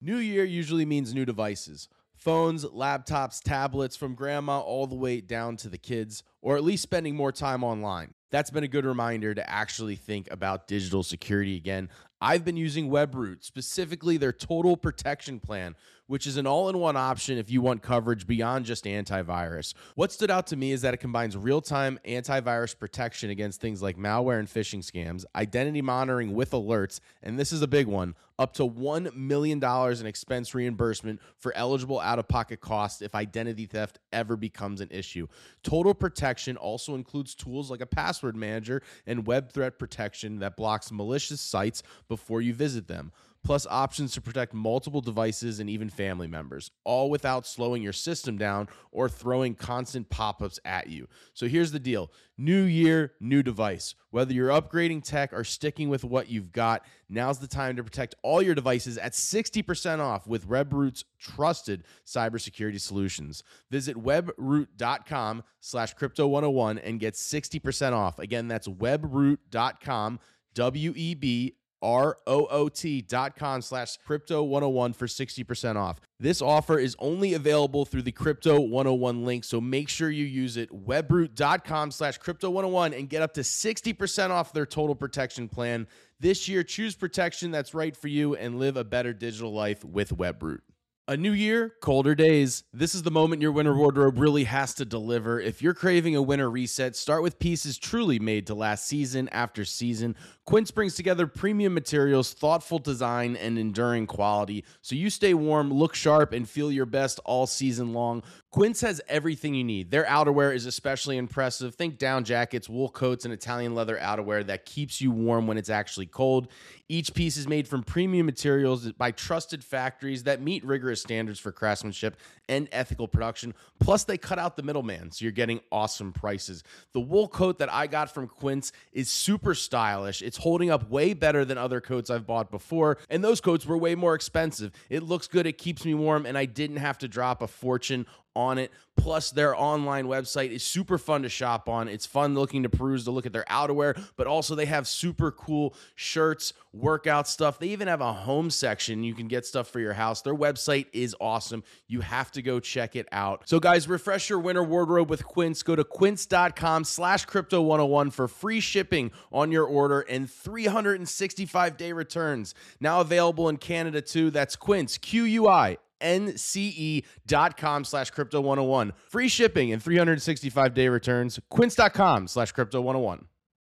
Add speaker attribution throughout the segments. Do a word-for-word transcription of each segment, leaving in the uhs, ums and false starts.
Speaker 1: New year usually means new devices. Phones, laptops, tablets, from grandma all the way down to the kids, or at least spending more time online. That's been a good reminder to actually think about digital security again. I've been using Webroot, specifically their Total Protection Plan, which is an all-in-one option if you want coverage beyond just antivirus. What stood out to me is that it combines real-time antivirus protection against things like malware and phishing scams, identity monitoring with alerts, and this is a big one, up to one million dollars in expense reimbursement for eligible out-of-pocket costs if identity theft ever becomes an issue. Total Protection also includes tools like a password manager and web threat protection that blocks malicious sites before you visit them, plus options to protect multiple devices and even family members, all without slowing your system down or throwing constant pop-ups at you. So here's the deal. New year, new device. Whether you're upgrading tech or sticking with what you've got, now's the time to protect all your devices at sixty percent off with Webroot's trusted cybersecurity solutions. Visit webroot.com slash crypto 101 and get sixty percent off. Again, that's webroot.com, W E B R O O T dot com slash crypto 101 for sixty percent off. This offer is only available through the Crypto one oh one link, so make sure you use it. Webroot.com slash crypto 101 and get up to sixty percent off their Total Protection Plan. This year, choose protection that's right for you and live a better digital life with Webroot. A new year, colder days. This is the moment your winter wardrobe really has to deliver. If you're craving a winter reset, start with pieces truly made to last season after season. Quince brings together premium materials, thoughtful design, and enduring quality, so you stay warm, look sharp, and feel your best all season long. Quince has everything you need. Their outerwear is especially impressive. Think down jackets, wool coats, and Italian leather outerwear that keeps you warm when it's actually cold. Each piece is made from premium materials by trusted factories that meet rigorous standards for craftsmanship and ethical production. Plus, they cut out the middleman, so you're getting awesome prices. The wool coat that I got from Quince is super stylish. It's holding up way better than other coats I've bought before, and those coats were way more expensive. It looks good, it keeps me warm, and I didn't have to drop a fortune on it. Plus, their online website is super fun to shop on. It's fun looking to peruse, to look at their outerwear, but also they have super cool shirts, workout stuff. They even have a home section. You can get stuff for your house. Their website is awesome. You have to go check it out. So guys, refresh your winter wardrobe with Quince. Go to quince.com slash crypto 101 for free shipping on your order and three hundred sixty-five day returns. Now available in Canada too. That's Quince, Q U I N C E dot com slash crypto 101. Free shipping and three hundred sixty-five day returns. Quince.com slash crypto 101.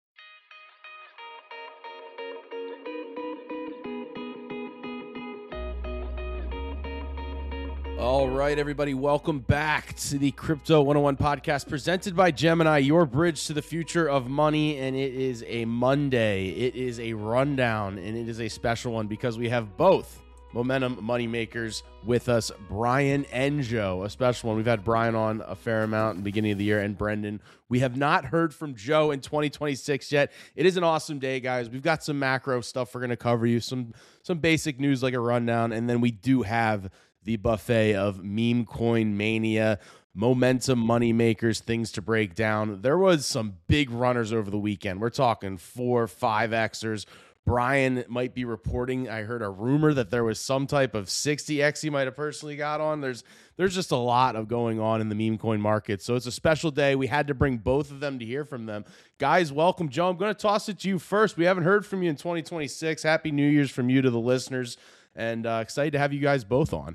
Speaker 1: All right, everybody, welcome back to the Crypto one oh one podcast presented by Gemini, your bridge to the future of money. And it is a Monday. It is a rundown, and it is a special one because we have both Momentum Moneymakers with us, Brian and Joe, a special one. We've had Brian on a fair amount in the beginning of the year, and Brendan. We have not heard from Joe in twenty twenty-six yet. It is an awesome day, guys. We've got some macro stuff we're going to cover you, some some basic news like a rundown, and then we do have the buffet of meme coin mania, Momentum Moneymakers, things to break down. There was some big runners over the weekend. We're talking four, five Xers. Brian might be reporting, I heard a rumor that there was some type of sixty X he might have personally got on. There's there's just a lot of going on in the meme coin market. So it's a special day. We had to bring both of them to hear from them. Guys, welcome. Joe, I'm going to toss it to you first. We haven't heard from you in twenty twenty-six. Happy New Year's from you to the listeners. And uh, excited to have you guys both on.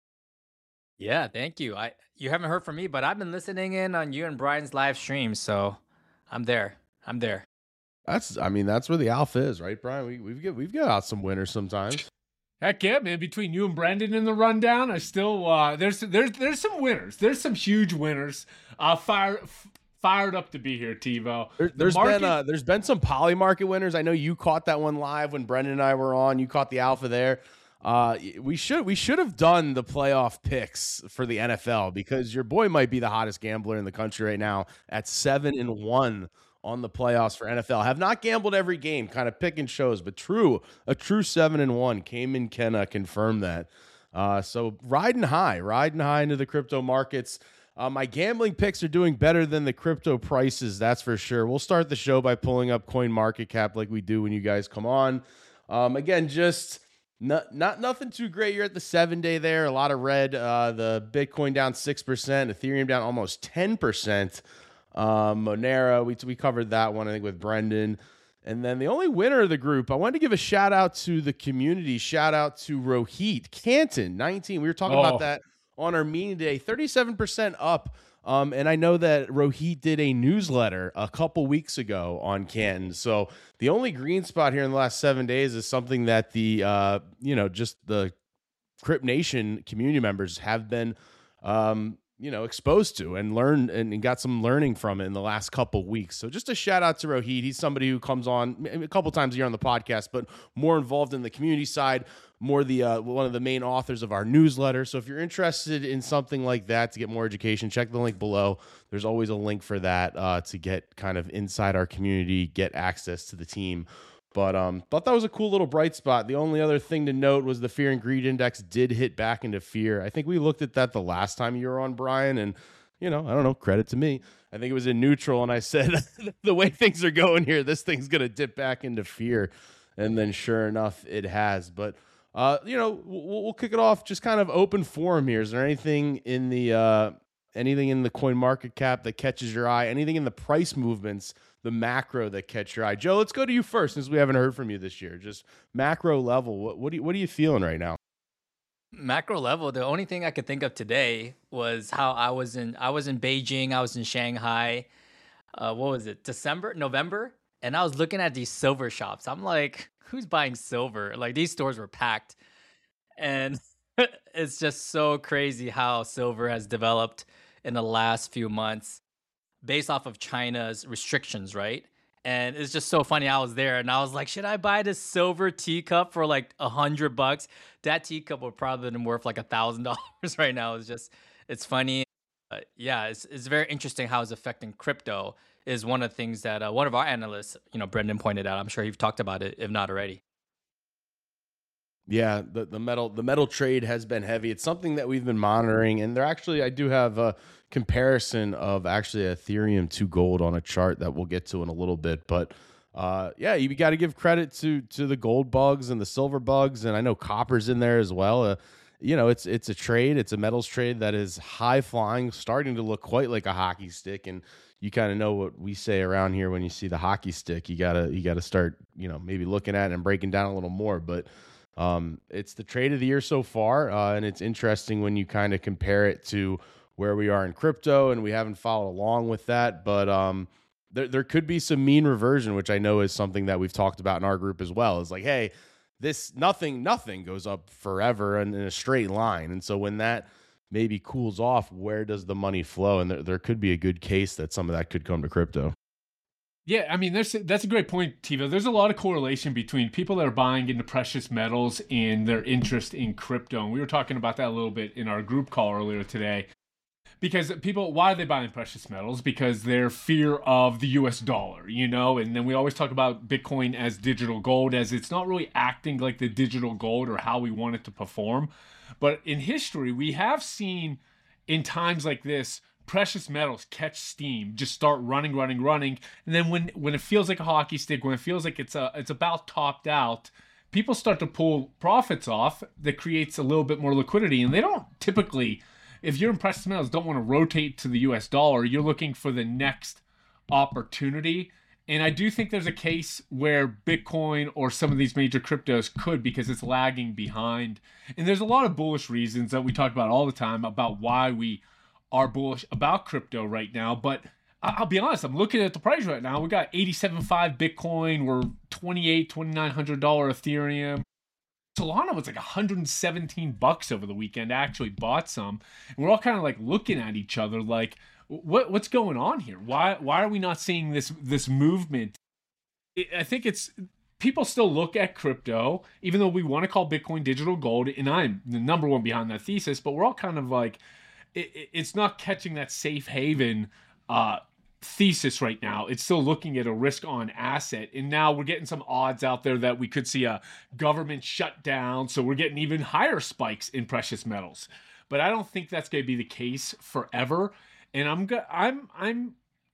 Speaker 2: Yeah, thank you. I You haven't heard from me, but I've been listening in on you and Brian's live stream. So I'm there. I'm there.
Speaker 1: That's, I mean, that's where the alpha is, right, Brian? We, we've got we've got out some winners sometimes.
Speaker 3: Heck yeah, man! Between you and Brendan in the rundown, I still uh, there's there's there's some winners. There's some huge winners. Uh, fire f- fired up to be here, TiVo.
Speaker 1: There, there's
Speaker 3: the market-
Speaker 1: been uh, there's been some poly market winners. I know you caught that one live when Brendan and I were on. You caught the alpha there. Uh, we should we should have done the playoff picks for the N F L because your boy might be the hottest gambler in the country right now at seven and one. On the playoffs for N F L. Have not gambled every game, kind of picking shows, but true, a true seven and one. Cayman can uh, confirm that. Uh, so riding high, riding high into the crypto markets. Uh, my gambling picks are doing better than the crypto prices, that's for sure. We'll start the show by pulling up CoinMarketCap like we do when you guys come on. Um, again, just Not, not nothing too great. You're at the seven day there. A lot of red. Uh, the Bitcoin down six percent. Ethereum down almost ten percent. Um, Monero, we we covered that one, I think, with Brendan. And then the only winner of the group, I wanted to give a shout out to the community. Shout out to Rohit Canton, nineteen. We were talking oh. about that on our meeting today. thirty-seven percent up. Um, and I know that Rohit did a newsletter a couple weeks ago on Canton. So the only green spot here in the last seven days is something that the, uh, you know, just the Crypt Nation community members have been, um, you know, exposed to and learned and, and got some learning from it in the last couple weeks. So just a shout out to Rohit. He's somebody who comes on a couple times a year on the podcast, but more involved in the community side, more the uh, one of the main authors of our newsletter. So if you're interested in something like that to get more education, check the link below. There's always a link for that uh, to get kind of inside our community, get access to the team. But um, thought that was a cool little bright spot. The only other thing to note was the fear and greed index did hit back into fear. I think we looked at that the last time you were on, Brian, and, you know, I don't know, credit to me. I think it was in neutral, and I said, the way things are going here, this thing's going to dip back into fear. And then sure enough, it has. But, uh, you know, we'll, we'll kick it off just kind of open forum here. Is there anything in the uh, anything in the coin market cap that catches your eye? Anything in the price movements, the macro that catch your eye? Joe, let's go to you first since we haven't heard from you this year. Just macro level, what what, do you, what are you feeling right now?
Speaker 2: Macro level, the only thing I could think of today was how I was in I was in Beijing, I was in Shanghai. Uh, what was it? December, November, and I was looking at these silver shops. I'm like, who's buying silver? Like, these stores were packed, and it's just so crazy how silver has developed in the last few months, based off of China's restrictions, right? And it's just so funny. I was there and I was like, should I buy this silver teacup for like a hundred bucks? That teacup would probably been worth like a thousand dollars right now. It's just, it's funny. Uh, yeah, it's it's very interesting how it's affecting crypto is one of the things that uh, one of our analysts, you know, Brendan pointed out. I'm sure you've talked about it, if not already.
Speaker 1: Yeah, the, the metal the metal trade has been heavy. It's something that we've been monitoring, and there actually I do have a comparison of actually Ethereum to gold on a chart that we'll get to in a little bit. But uh, yeah, you got to give credit to to the gold bugs and the silver bugs, and I know copper's in there as well. Uh, you know, it's it's a trade, it's a metals trade that is high flying, starting to look quite like a hockey stick, and you kind of know what we say around here when you see the hockey stick. You gotta you gotta start you know maybe looking at it and breaking down a little more, but. Um, it's the trade of the year so far, uh, and it's interesting when you kind of compare it to where we are in crypto, and we haven't followed along with that, but um, there there could be some mean reversion, which I know is something that we've talked about in our group as well. It's like, hey, this nothing nothing goes up forever and in a straight line, and so when that maybe cools off, where does the money flow? And there there could be a good case that some of that could come to crypto.
Speaker 3: Yeah, I mean, there's that's a great point, Tiva. There's a lot of correlation between people that are buying into precious metals and their interest in crypto. And we were talking about that a little bit in our group call earlier today. Because people, why are they buying precious metals? Because their fear of the U S dollar, you know? And then we always talk about Bitcoin as digital gold, as it's not really acting like the digital gold or how we want it to perform. But in history, we have seen in times like this, precious metals catch steam, just start running, running, running, and then when when it feels like a hockey stick, when it feels like it's a it's about topped out, people start to pull profits off. That creates a little bit more liquidity, and they don't typically, if you're in precious metals, don't want to rotate to the U S dollar. You're looking for the next opportunity, and I do think there's a case where Bitcoin or some of these major cryptos could, because it's lagging behind. And there's a lot of bullish reasons that we talk about all the time about why we are bullish about crypto right now. But I'll be honest, I'm looking at the price right now. We got eighty-seven point five Bitcoin. We're twenty-eight, twenty-nine hundred dollars Ethereum. Solana was like one hundred seventeen bucks over the weekend. I actually bought some. And we're all kind of like looking at each other like, what what's going on here? Why why are we not seeing this this movement? I think it's people still look at crypto, even though we want to call Bitcoin digital gold, and I'm the number one behind that thesis, but we're all kind of like, It, it's not catching that safe haven uh, thesis right now. It's still looking at a risk on asset. And now we're getting some odds out there that we could see a government shutdown. So we're getting even higher spikes in precious metals. But I don't think that's going to be the case forever. And I'm go- I'm I'm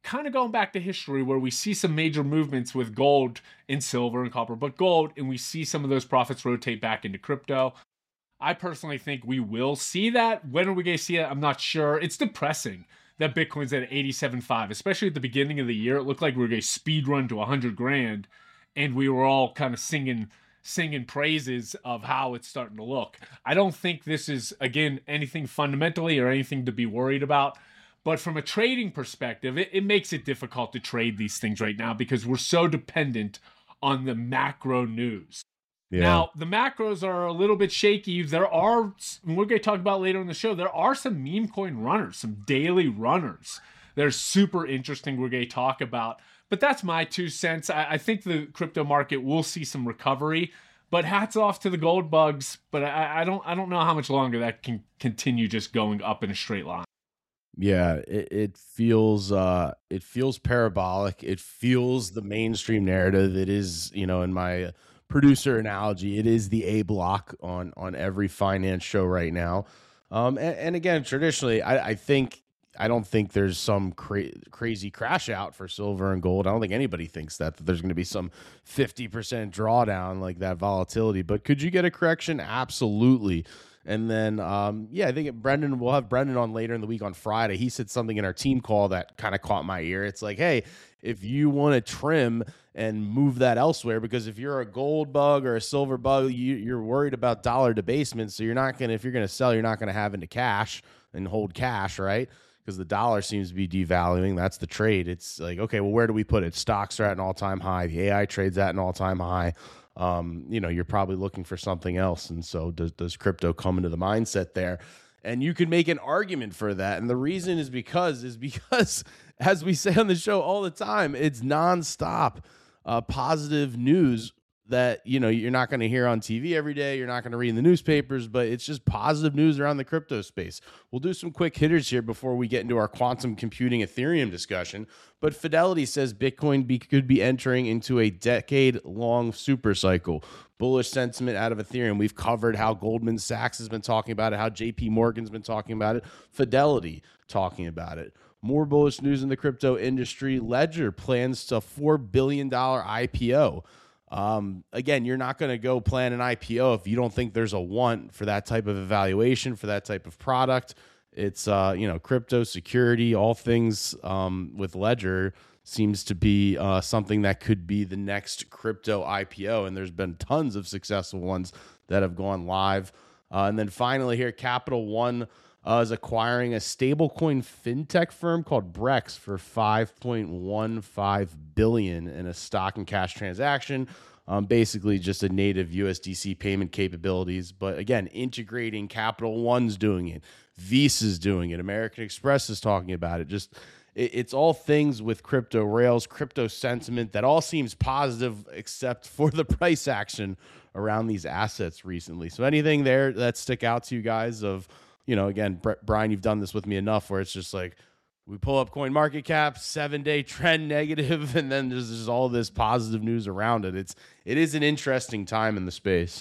Speaker 3: kind of going back to history where we see some major movements with gold and silver and copper, but gold, and we see some of those profits rotate back into crypto. I personally think we will see that. When are we going to see it? I'm not sure. It's depressing that Bitcoin's at eighty-seven point five, especially at the beginning of the year. It looked like we were going to speed run to one hundred grand, and we were all kind of singing singing praises of how it's starting to look. I don't think this is, again, anything fundamentally or anything to be worried about. But from a trading perspective, it, it makes it difficult to trade these things right now because we're so dependent on the macro news. Yeah. Now, the macros are a little bit shaky. There are, we're going to talk about later in the show, there are some meme coin runners, some daily runners. They're super interesting. We're going to talk about. But that's my two cents. I, I think the crypto market will see some recovery, but hats off to the gold bugs. But I, I don't I don't know how much longer that can continue just going up in a straight line.
Speaker 1: Yeah, it, it feels uh, it feels parabolic. It feels the mainstream narrative. It is, you know, in my producer analogy, it is the A block on on every finance show right now. Um, and, and again, traditionally, I, I think. I don't think there's some cra- crazy crash out for silver and gold. I don't think anybody thinks that, that there's going to be some fifty percent drawdown like that volatility. But could you get a correction? Absolutely. And then, um, yeah, I think Brendan, we'll have Brendan on later in the week on Friday. He said something in our team call that kind of caught my ear. It's like, hey, if you want to trim and move that elsewhere, because if you're a gold bug or a silver bug, you, you're worried about dollar debasement. So you're not going to, if you're going to sell, you're not going to have into cash and hold cash, right? Because the dollar seems to be devaluing. That's the trade. It's like, okay, well, where do we put it? Stocks are at an all-time high. The A I trade's at an all-time high. Um, you know, you're probably looking for something else. And so does, does crypto come into the mindset there? And you can make an argument for that. And the reason is because, is because, as we say on the show all the time, it's nonstop uh, positive news that, you know, you're not going to hear on T V every day. You're not going to read in the newspapers, but it's just positive news around the crypto space. We'll do some quick hitters here before we get into our quantum computing Ethereum discussion. But Fidelity says Bitcoin be, could be entering into a decade-long super cycle. Bullish sentiment out of Ethereum. We've covered how Goldman Sachs has been talking about it, how J P Morgan's been talking about it, Fidelity talking about it. More bullish news in the crypto industry. Ledger plans to four billion dollars I P O. Um, again, you're not going to go plan an I P O if you don't think there's a want for that type of evaluation, for that type of product. It's, uh, you know, crypto security, all things um, with Ledger seems to be uh, something that could be the next crypto I P O. And there's been tons of successful ones that have gone live. Uh, and then finally here, Capital One uh, is acquiring a stablecoin fintech firm called Brex for five point one five billion dollars in a stock and cash transaction. Um, basically just a native U S D C payment capabilities. But again, integrating Capital One's doing it. Visa's doing it. American Express is talking about it. Just it, it's all things with crypto rails, crypto sentiment that all seems positive except for the price action around these assets recently. So anything there that stick out to you guys of, you know, again, Brian, you've done this with me enough where it's just like, we pull up CoinMarketCap, seven-day trend negative, and then there's just all this positive news around it. It's it is an interesting time in the space.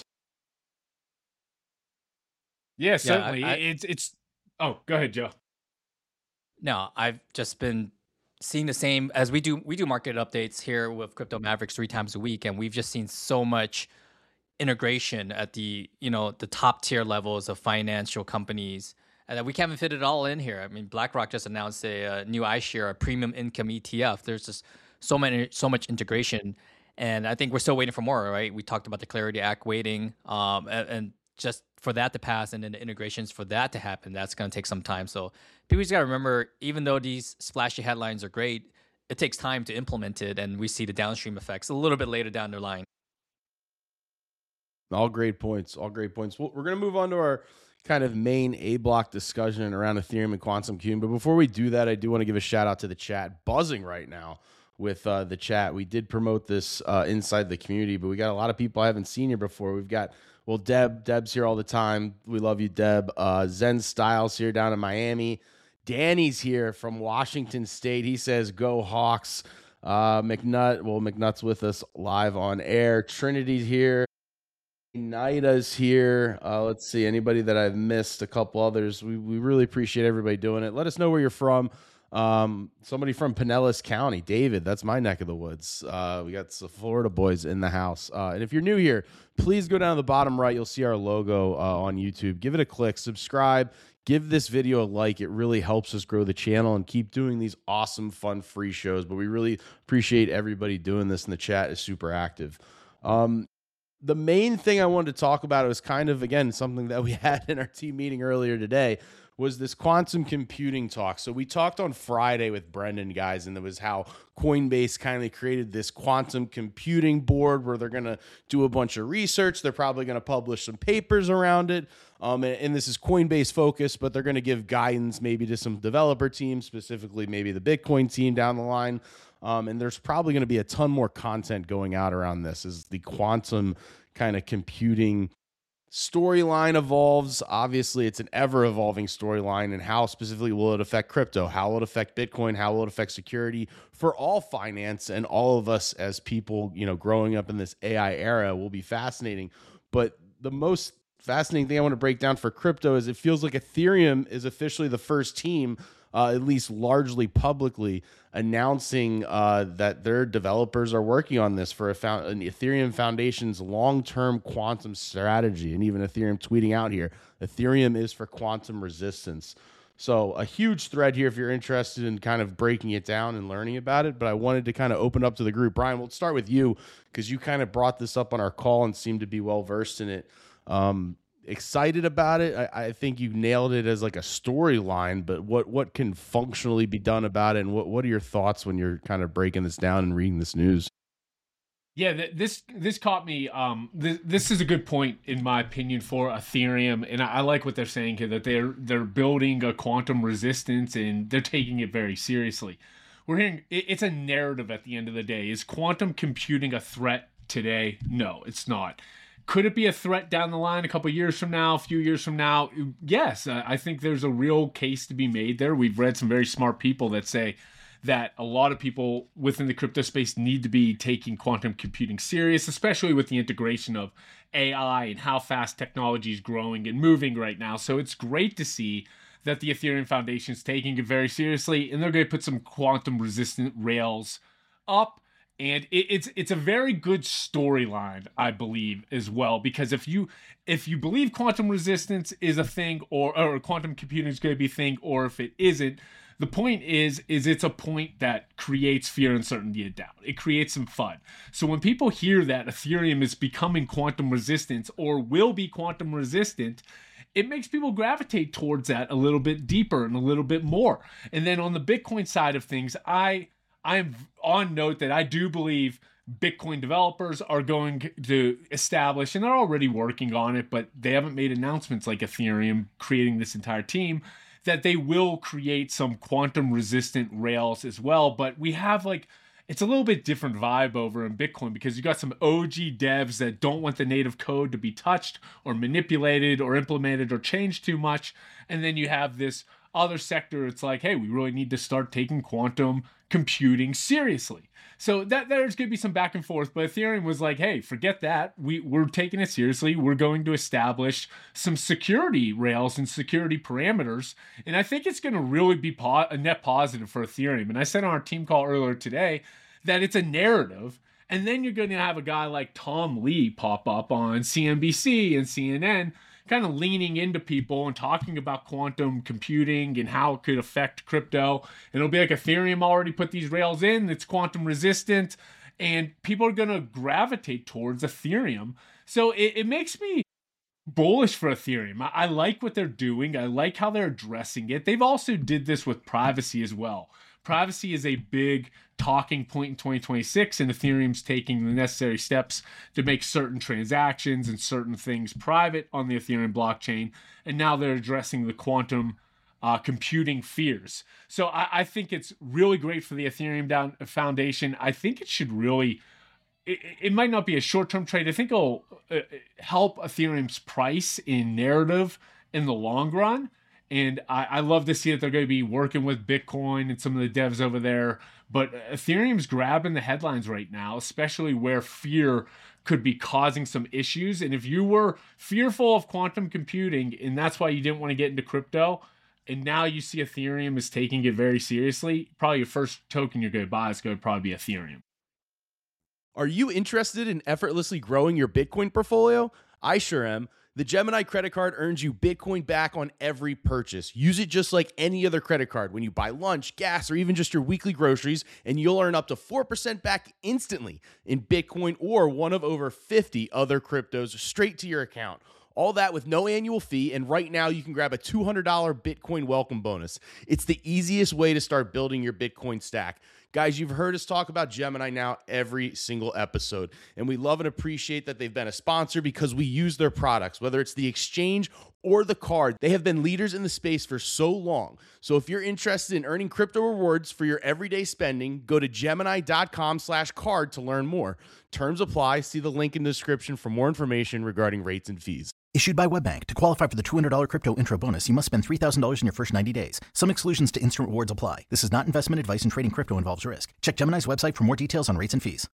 Speaker 3: Yeah, certainly. Yeah, I, I, it's it's. Oh, go ahead, Joe.
Speaker 2: No, I've just been seeing the same as we do. We do market updates here with Crypto Mavericks three times a week, and we've just seen so much integration at the you know the top tier levels of financial companies. And we can't fit it all in here. I mean, BlackRock just announced a, a new iShare, a premium income E T F. There's just so many, so much integration, and I think we're still waiting for more. Right? We talked about the Clarity Act waiting, um, and, and just for that to pass, and then the integrations for that to happen. That's going to take some time. So people just got to remember, even though these splashy headlines are great, it takes time to implement it, and we see the downstream effects a little bit later down the line.
Speaker 1: All great points. All great points. Well, we're going to move on to our kind of main A block discussion around Ethereum and quantum computing. But before we do that, I do want to give a shout out to the chat, buzzing right now with uh, the chat. We did promote this uh, inside the community, but we got a lot of people I haven't seen here before. We've got, well, Deb, Deb's here all the time. We love you, Deb. Uh, Zen Styles here down in Miami. Danny's here from Washington State. He says, go Hawks. Uh, McNutt, well, McNutt's with us live on air. Trinity's here. Nida's here. Uh, let's see. Anybody that I've missed, a couple others. We we really appreciate everybody doing it. Let us know where you're from. Um, somebody from Pinellas County, David, that's my neck of the woods. Uh, we got some Florida boys in the house. Uh, and if you're new here, please go down to the bottom right. You'll see our logo uh, on YouTube. Give it a click, subscribe, give this video a like. It really helps us grow the channel and keep doing these awesome, fun, free shows. But we really appreciate everybody doing this, and the chat is super active. Um, the main thing I wanted to talk about was kind of, again, something that we had in our team meeting earlier today, was this quantum computing talk. So we talked on Friday with Brendan, guys, and it was how Coinbase kindly created this quantum computing board where they're going to do a bunch of research. They're probably going to publish some papers around it. Um, and, and this is Coinbase focused, but they're going to give guidance maybe to some developer teams, specifically maybe the Bitcoin team down the line. Um, and there's probably going to be a ton more content going out around this as the quantum kind of computing storyline evolves. Obviously, it's an ever-evolving storyline, and how specifically will it affect crypto? How will it affect Bitcoin? How will it affect security for all finance and all of us as people, you know, growing up in this A I era will be fascinating. But the most fascinating thing I want to break down for crypto is it feels like Ethereum is officially the first team, uh, at least largely publicly, announcing uh, that their developers are working on this for a found, an Ethereum Foundation's long-term quantum strategy. And even Ethereum tweeting out here, Ethereum is for quantum resistance. So a huge thread here if you're interested in kind of breaking it down and learning about it. But I wanted to kind of open up to the group. Brian, we'll start with you because you kind of brought this up on our call and seemed to be well-versed in it. Um, excited about it. I, I think you nailed it as like a storyline, but what what can functionally be done about it, and what what are your thoughts when you're kind of breaking this down and reading this news?
Speaker 3: Yeah, th- this this caught me. Um, th- this is a good point in my opinion for Ethereum, and I, I like what they're saying here, that they're they're building a quantum resistance and they're taking it very seriously. We're hearing it, it's a narrative at the end of the day. Is quantum computing a threat today? No, it's not. Could it be a threat down the line a couple years from now, a few years from now? Yes, I think there's a real case to be made there. We've read some very smart people that say that a lot of people within the crypto space need to be taking quantum computing serious, especially with the integration of A I and how fast technology is growing and moving right now. So it's great to see that the Ethereum Foundation is taking it very seriously, and they're going to put some quantum resistant rails up. And it, it's it's a very good storyline, I believe, as well, because if you if you believe quantum resistance is a thing, or or quantum computing is going to be a thing, or if it isn't, the point is is it's a point that creates fear, uncertainty, and doubt. It creates some fun. So when people hear that Ethereum is becoming quantum resistant or will be quantum resistant, it makes people gravitate towards that a little bit deeper and a little bit more. And then on the Bitcoin side of things, I. I'm on note that I do believe Bitcoin developers are going to establish, and they're already working on it, but they haven't made announcements like Ethereum creating this entire team, that they will create some quantum resistant rails as well. But we have like, it's a little bit different vibe over in Bitcoin because you got some O G devs that don't want the native code to be touched or manipulated or implemented or changed too much. And then you have this other sector. It's like, hey, we really need to start taking quantum computing seriously. So that there's going to be some back and forth, but Ethereum was like, hey, forget that. We, we're taking it seriously. We're going to establish some security rails and security parameters. And I think it's going to really be po- a net positive for Ethereum. And I said on our team call earlier today that it's a narrative. And then you're going to have a guy like Tom Lee pop up on C N B C and C N N kind of leaning into people and talking about quantum computing and how it could affect crypto. And it'll be like Ethereum already put these rails in, it's quantum resistant, and people are going to gravitate towards Ethereum. So it, it makes me bullish for Ethereum. I, I like what they're doing. I like how they're addressing it. They've also did this with privacy as well. Privacy is a big talking point in twenty twenty-six, and Ethereum's taking the necessary steps to make certain transactions and certain things private on the Ethereum blockchain. And now they're addressing the quantum uh, computing fears. So I, I think it's really great for the Ethereum down, Foundation. I think it should really, it, it might not be a short-term trade. I think it'll uh, help Ethereum's price in narrative in the long run. And I, I love to see that they're going to be working with Bitcoin and some of the devs over there. But Ethereum's grabbing the headlines right now, especially where fear could be causing some issues. And if you were fearful of quantum computing and that's why you didn't want to get into crypto, and now you see Ethereum is taking it very seriously, probably your first token you're going to buy is going to probably be Ethereum.
Speaker 1: Are you interested in effortlessly growing your Bitcoin portfolio? I sure am. The Gemini credit card earns you Bitcoin back on every purchase. Use it just like any other credit card when you buy lunch, gas, or even just your weekly groceries, and you'll earn up to four percent back instantly in Bitcoin or one of over fifty other cryptos straight to your account. All that with no annual fee, and right now you can grab a two hundred dollars Bitcoin welcome bonus. It's the easiest way to start building your Bitcoin stack. Guys, you've heard us talk about Gemini now every single episode, and we love and appreciate that they've been a sponsor because we use their products, whether it's the exchange or the card. They have been leaders in the space for so long. So if you're interested in earning crypto rewards for your everyday spending, go to gemini.com slash card to learn more. Terms apply. See the link in the description for more information regarding rates and fees.
Speaker 4: Issued by WebBank. To qualify for the two hundred dollars crypto intro bonus, you must spend three thousand dollars in your first ninety days. Some exclusions to instant rewards apply. This is not investment advice, and trading crypto involves risk. Check Gemini's website for more details on rates and fees.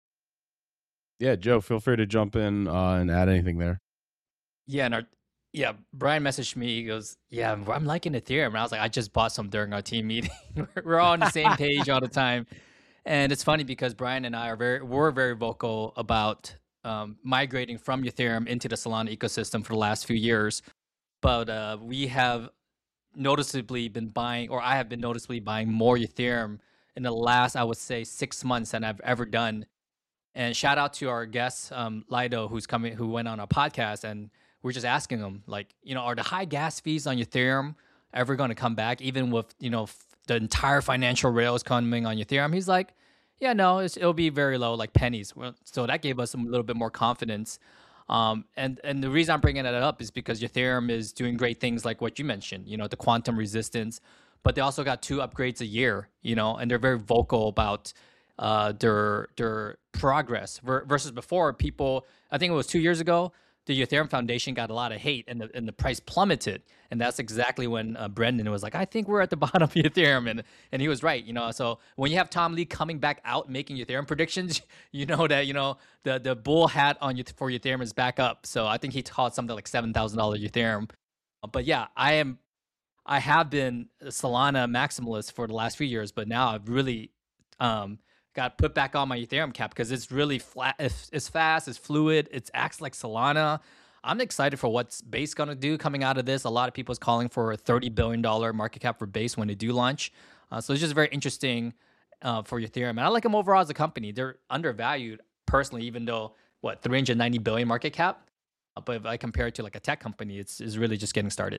Speaker 1: Yeah, Joe, feel free to jump in uh, and add anything there.
Speaker 2: Yeah, and our, yeah, Brian messaged me. He goes, "Yeah, I'm liking Ethereum." And I was like, "I just bought some during our team meeting." We're all on the same page all the time, and it's funny because Brian and I are very, we're very vocal about um, migrating from Ethereum into the Solana ecosystem for the last few years. But uh, we have noticeably been buying, or I have been noticeably buying more Ethereum in the last, I would say, six months than I've ever done. And shout out to our guest, um, Lido, who's coming, who went on our podcast, and we're just asking him, like, you know, are the high gas fees on Ethereum ever going to come back, even with, you know, f- the entire financial rails coming on Ethereum? He's like, yeah, no, it's, it'll be very low, like pennies. Well, so that gave us a little bit more confidence. Um, and and the reason I'm bringing that up is because Ethereum is doing great things like what you mentioned, you know, the quantum resistance, but they also got two upgrades a year, you know, and they're very vocal about uh, their their progress versus before. People, I think it was two years ago, the Ethereum Foundation got a lot of hate, and the and the price plummeted, and that's exactly when uh, Brendan was like, "I think we're at the bottom of Ethereum," and and he was right, you know. So when you have Tom Lee coming back out making Ethereum predictions, you know that you know the the bull hat on you for Ethereum is back up. So I think he taught something like seven thousand dollars Ethereum. But yeah, I am, I have been a Solana maximalist for the last few years, but now I've really um, got put back on my Ethereum cap because it's really flat, it's, it's fast, it's fluid, it acts like Solana. I'm excited for what's Base gonna do coming out of this. A lot of people's calling for a thirty billion dollars market cap for Base when they do launch. Uh, so it's just very interesting uh, for Ethereum. And I like them overall as a company. They're undervalued personally, even though, what, three hundred ninety billion dollars market cap? Uh, but if I compare it to like a tech company, it's, it's really just getting started.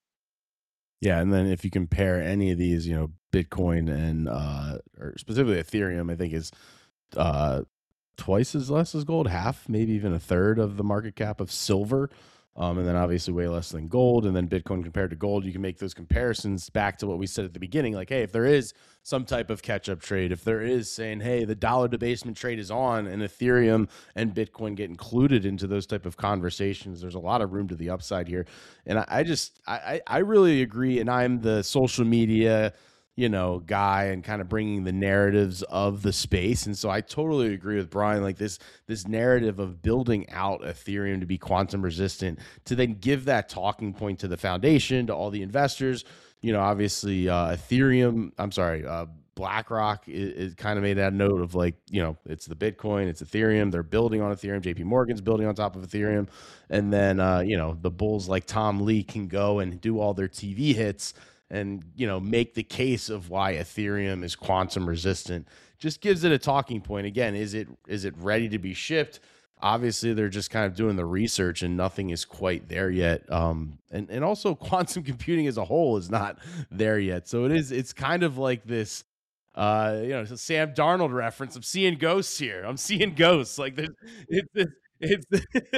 Speaker 1: Yeah, and then if you compare any of these, you know, Bitcoin and uh, or specifically Ethereum, I think is uh, twice as less as gold, half, maybe even a third of the market cap of silver, um, and then obviously way less than gold. And then Bitcoin compared to gold, you can make those comparisons back to what we said at the beginning, like, hey, if there is some type of catch-up trade, if there is saying, hey, the dollar debasement trade is on, and Ethereum and Bitcoin get included into those type of conversations, there's a lot of room to the upside here. And I, I just, I, I really agree, and I'm the social media, you know, guy and kind of bringing the narratives of the space. And so I totally agree with Brian, like this, this narrative of building out Ethereum to be quantum resistant, to then give that talking point to the foundation, to all the investors. You know, obviously uh, Ethereum, I'm sorry, uh, BlackRock is, is kind of made that note of like, you know, it's the Bitcoin, it's Ethereum. They're building on Ethereum. J P Morgan's building on top of Ethereum. And then, uh, you know, the bulls like Tom Lee can go and do all their T V hits and, you know, make the case of why Ethereum is quantum resistant. Just gives it a talking point. Again, is it is it ready to be shipped? Obviously, they're just kind of doing the research and nothing is quite there yet. Um, and, and also quantum computing as a whole is not there yet. So it is, it's kind of like this, uh, you know, it's a Sam Darnold reference. I'm seeing ghosts here. I'm seeing ghosts. Like there's, it's this, it's,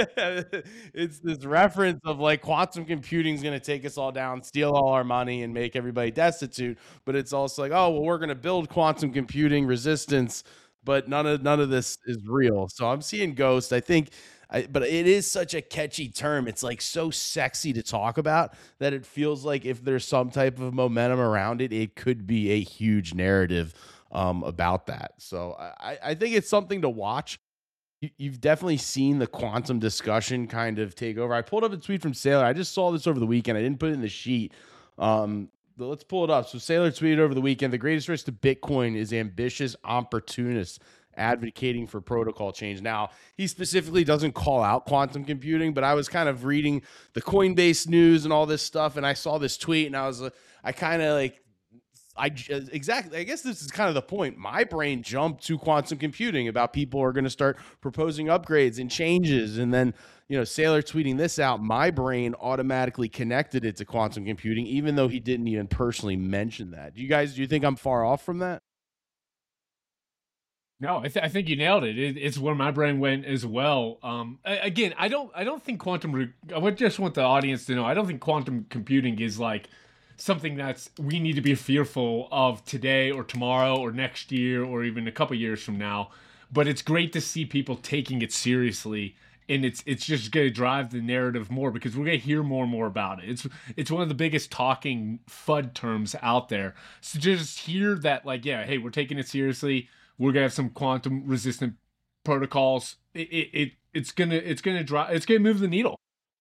Speaker 1: it's this reference of like quantum computing is going to take us all down, steal all our money and make everybody destitute. But it's also like, oh, well, we're going to build quantum computing resistance, but none of none of this is real. So I'm seeing ghosts. I think, I, but it is such a catchy term. It's like so sexy to talk about that it feels like if there's some type of momentum around it, it could be a huge narrative um, about that. So I, I think it's something to watch. You, you've definitely seen the quantum discussion kind of take over. I pulled up a tweet from Sailor. I just saw this over the weekend. I didn't put it in the sheet. Um, let's pull it up. So Saylor tweeted over the weekend, the greatest risk to Bitcoin is ambitious opportunists advocating for protocol change. Now, he specifically doesn't call out quantum computing, but I was kind of reading the Coinbase news and all this stuff, and I saw this tweet, and I was, uh, I kind of like, I exactly, I guess this is kind of the point. My brain jumped to quantum computing about people are going to start proposing upgrades and changes. And then, you know, Saylor tweeting this out, my brain automatically connected it to quantum computing, even though he didn't even personally mention that. Do you guys, do you think I'm far off from that?
Speaker 3: No, I, th- I think you nailed it. it. It's where my brain went as well. Um, again, I don't, I don't think quantum. Re- I would just want the audience to know. I don't think quantum computing is like something that's we need to be fearful of today or tomorrow or next year or even a couple years from now. But it's great to see people taking it seriously, and it's it's just going to drive the narrative more because we're going to hear more and more about it. It's it's one of the biggest talking F U D terms out there. So just hear that, like, yeah, hey, we're taking it seriously. We're gonna have some quantum resistant protocols. It, it, it it's gonna it's gonna drive it's gonna move the needle.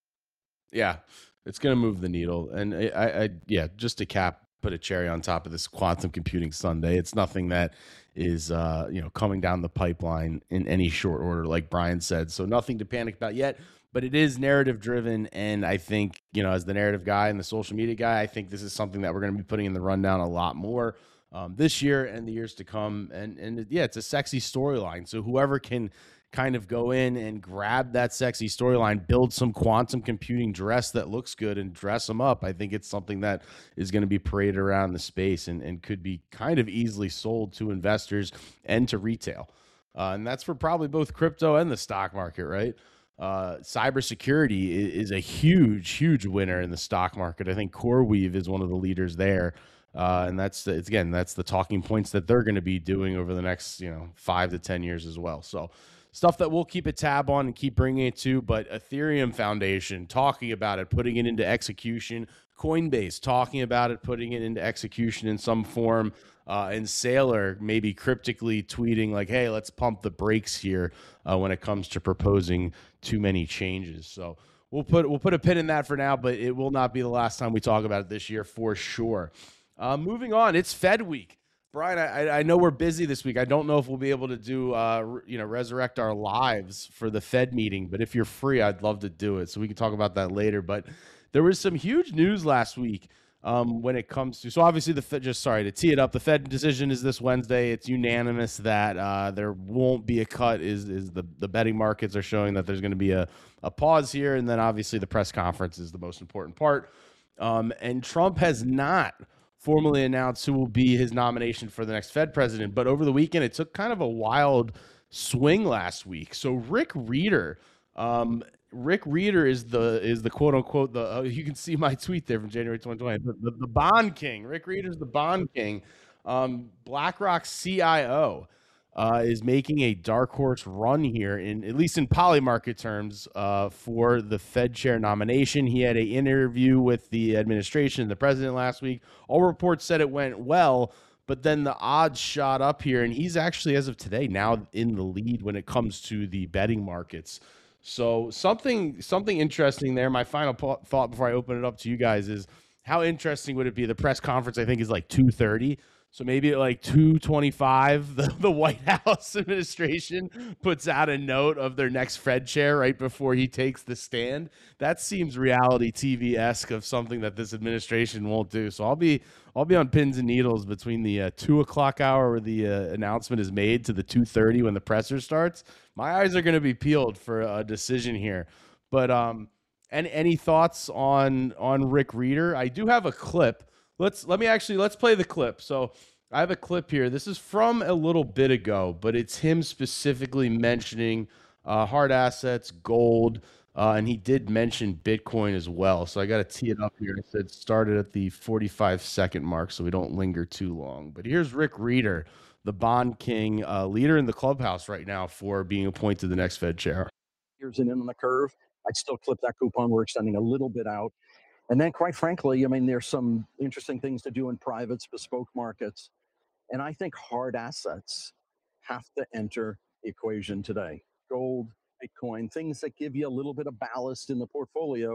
Speaker 1: Yeah, it's gonna move the needle, and I, I, I yeah, just to cap, put a cherry on top of this quantum computing Sunday. It's nothing that is uh, you know coming down the pipeline in any short order, like Brian said. So nothing to panic about yet. But it is narrative driven, and I think you know, as the narrative guy and the social media guy, I think this is something that we're going to be putting in the rundown a lot more. Um, this year and the years to come. And, and yeah, it's a sexy storyline. So whoever can kind of go in and grab that sexy storyline, build some quantum computing dress that looks good and dress them up, I think it's something that is going to be paraded around the space and, and could be kind of easily sold to investors and to retail. Uh, and that's for probably both crypto and the stock market, right? Uh, cybersecurity is, is a huge, huge winner in the stock market. I think CoreWeave is one of the leaders there. Uh, and that's the, it's again, that's the talking points that they're going to be doing over the next, you know, five to ten years as well. So stuff that we'll keep a tab on and keep bringing it to, but Ethereum Foundation talking about it, putting it into execution, Coinbase talking about it, putting it into execution in some form, uh, and Saylor maybe cryptically tweeting like, hey, let's pump the brakes here uh, when it comes to proposing too many changes. So we'll put, we'll put a pin in that for now, but it will not be the last time we talk about it this year for sure. Uh, moving on, it's Fed week. Brian, I, I know we're busy this week. I don't know if we'll be able to do, uh, you know, resurrect our lives for the Fed meeting, but if you're free, I'd love to do it. So we can talk about that later. But there was some huge news last week um, when it comes to, so obviously the Fed, just sorry to tee it up, the Fed decision is this Wednesday. It's unanimous that uh, there won't be a cut. Is is the, the betting markets are showing that there's going to be a, a pause here. And then obviously the press conference is the most important part. Um, and Trump has not formally announced who will be his nomination for the next Fed president. But over the weekend, it took kind of a wild swing last week. So Rick Rieder, um, Rick Rieder is the is the quote unquote the uh, you can see my tweet there from January twenty twenty. The, the, the bond king. Rick Rieder is the bond king. Um, BlackRock C I O. Uh, is making a dark horse run here, in at least in Polymarket terms, uh, for the Fed chair nomination. He had an interview with the administration and the president last week. All reports said it went well, but then the odds shot up here, and he's actually, as of today, now in the lead when it comes to the betting markets. So something something interesting there. My final po- thought before I open it up to you guys is, how interesting would it be? The press conference, I think, is like two thirty. So maybe at like two twenty-five, the, the White House administration puts out a note of their next Fed chair right before he takes the stand. That seems reality T V-esque of something that this administration won't do. So I'll be I'll be on pins and needles between the uh, two o'clock hour where the uh, announcement is made to the two thirty when the presser starts. My eyes are going to be peeled for a decision here. But um, and any thoughts on on Rick Rieder? I do have a clip. Let's let me actually let's play the clip. So I have a clip here. This is from a little bit ago, but it's him specifically mentioning uh, hard assets, gold, uh, and he did mention Bitcoin as well. So I got to tee it up here. I said started at the forty-five second mark, so we don't linger too long. But here's Rick Rieder, the bond king, uh, leader in the clubhouse right now for being appointed to the next Fed chair.
Speaker 5: Here's an in on the curve. I'd still clip that coupon. We're extending a little bit out. And then, quite frankly, I mean, there's some interesting things to do in privates, bespoke markets. And I think hard assets have to enter the equation today. Gold, Bitcoin, things that give you a little bit of ballast in the portfolio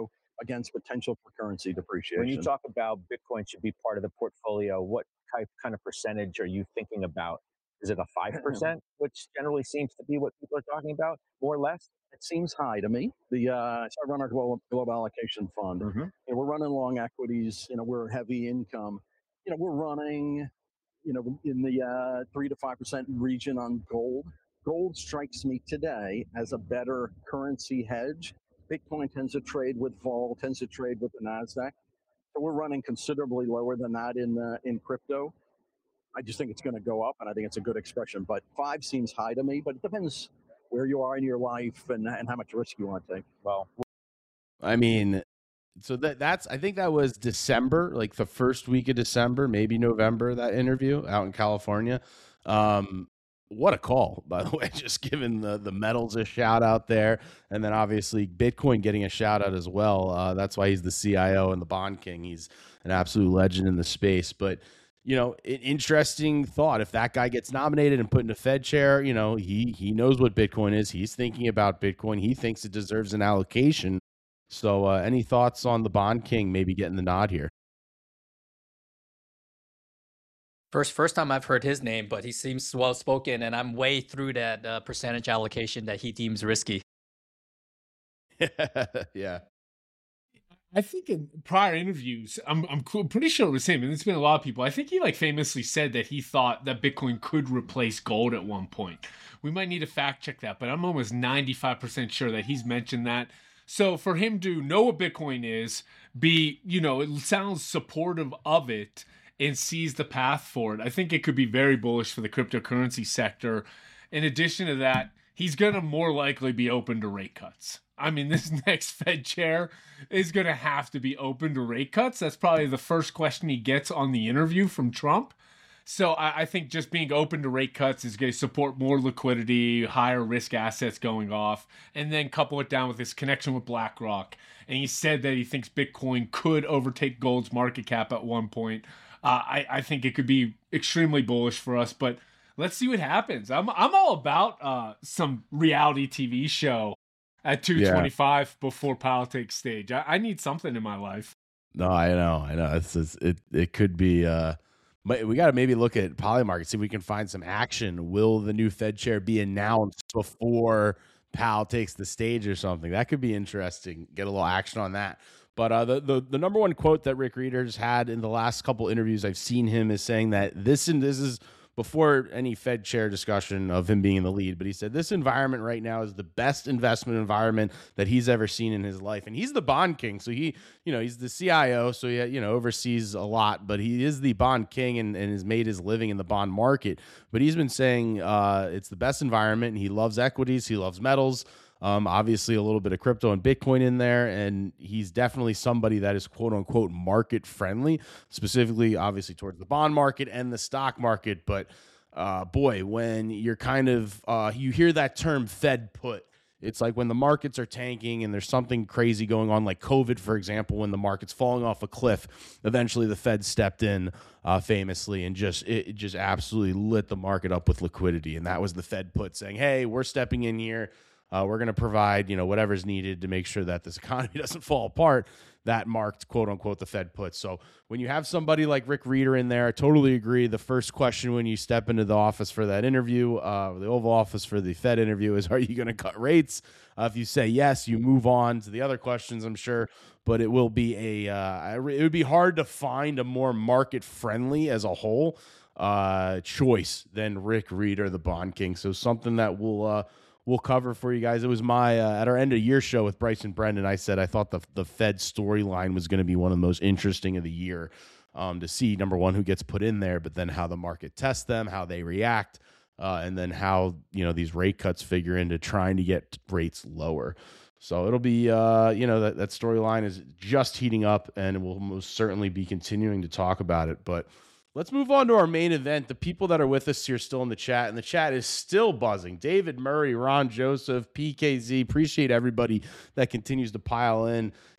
Speaker 5: against potential for currency depreciation.
Speaker 6: When you talk about Bitcoin should be part of the portfolio, what type kind of percentage are you thinking about? Is it a five percent, which generally seems to be what people are talking about, more or less?
Speaker 5: It seems high to me. The uh, so I run our global, global allocation fund.
Speaker 6: Mm-hmm.
Speaker 5: And we're running long equities. You know, we're heavy income. You know, we're running, you know, in the uh, three to five percent region on gold. Gold strikes me today as a better currency hedge. Bitcoin tends to trade with vol, tends to trade with the Nasdaq. So we're running considerably lower than that in uh, in crypto. I just think it's going to go up, and I think it's a good expression. But five seems high to me, but it depends where you are in your life and, and how much risk you want to take.
Speaker 6: Well,
Speaker 1: I mean, so that that's I think that was December, like the first week of December, maybe November, that interview out in California. Um, what a call, by the way, just giving the, the metals a shout out there. And then obviously Bitcoin getting a shout out as well. Uh, that's why he's the C I O and the Bond King. He's an absolute legend in the space. But you know, an interesting thought. If that guy gets nominated and put into Fed chair, you know, he he knows what Bitcoin is. He's thinking about Bitcoin. He thinks it deserves an allocation. So uh, any thoughts on the Bond King maybe getting the nod here?
Speaker 2: First, first time I've heard his name, but he seems well spoken, and I'm way through that uh, percentage allocation that he deems risky.
Speaker 1: Yeah.
Speaker 3: I think in prior interviews, I'm I'm pretty sure it was him, and it's been a lot of people. I think he like famously said that he thought that Bitcoin could replace gold at one point. We might need to fact check that, but I'm almost ninety-five percent sure that he's mentioned that. So for him to know what Bitcoin is, be, you know, it sounds supportive of it and sees the path for it, I think it could be very bullish for the cryptocurrency sector. In addition to that, he's going to more likely be open to rate cuts. I mean, this next Fed chair is going to have to be open to rate cuts. That's probably the first question he gets on the interview from Trump. So I, I think just being open to rate cuts is going to support more liquidity, higher risk assets going off, and then couple it down with his connection with BlackRock. And he said that he thinks Bitcoin could overtake gold's market cap at one point. Uh, I, I think it could be extremely bullish for us, but let's see what happens. I'm I'm all about uh, some reality T V show at two twenty-five yeah. before Powell takes stage. I, I need something in my life.
Speaker 1: No, I know, I know. It's, it's it it could be. Uh, we got to maybe look at Polymarket, see if we can find some action. Will the new Fed chair be announced before Powell takes the stage or something? That could be interesting. Get a little action on that. But uh, the, the the number one quote that Rick Rieder's had in the last couple interviews I've seen him is saying that this and this is before any Fed chair discussion of him being in the lead, but he said this environment right now is the best investment environment that he's ever seen in his life. And he's the bond king. So he, you know, he's the C I O. So he, you know, oversees a lot, but he is the bond king and, and has made his living in the bond market. But he's been saying uh, it's the best environment. And he loves equities. He loves metals. Um, obviously a little bit of crypto and Bitcoin in there. And he's definitely somebody that is quote unquote market friendly, specifically obviously towards the bond market and the stock market. But uh, boy, when you're kind of, uh, you hear that term Fed put, it's like when the markets are tanking and there's something crazy going on, like COVID, for example, when the market's falling off a cliff, eventually the Fed stepped in uh, famously and just, it, it just absolutely lit the market up with liquidity. And that was the Fed put saying, hey, we're stepping in here. Uh, we're going to provide, you know, whatever's needed to make sure that this economy doesn't fall apart. That marked, quote unquote, the Fed put. So when you have somebody like Rick Rieder in there, I totally agree. The first question when you step into the office for that interview, uh, the Oval Office for the Fed interview is, are you going to cut rates? Uh, if you say yes, you move on to the other questions, I'm sure. But it will be a, uh, it would be hard to find a more market friendly as a whole uh, choice than Rick Rieder, the bond king. So something that will, uh, we'll cover for you guys. It was my, uh, at our end of year show with Bryce and Brendan, I said I thought the the Fed storyline was going to be one of the most interesting of the year um, to see, number one, who gets put in there, but then how the market tests them, how they react, uh, and then how, you know, these rate cuts figure into trying to get rates lower. So it'll be, uh, you know, that, that storyline is just heating up, and we'll most certainly be continuing to talk about it. But let's move on to our main event. The people that are with us here still in the chat, and the chat is still buzzing. David Murray, Ron Joseph, P K Z. Appreciate everybody that continues to pile in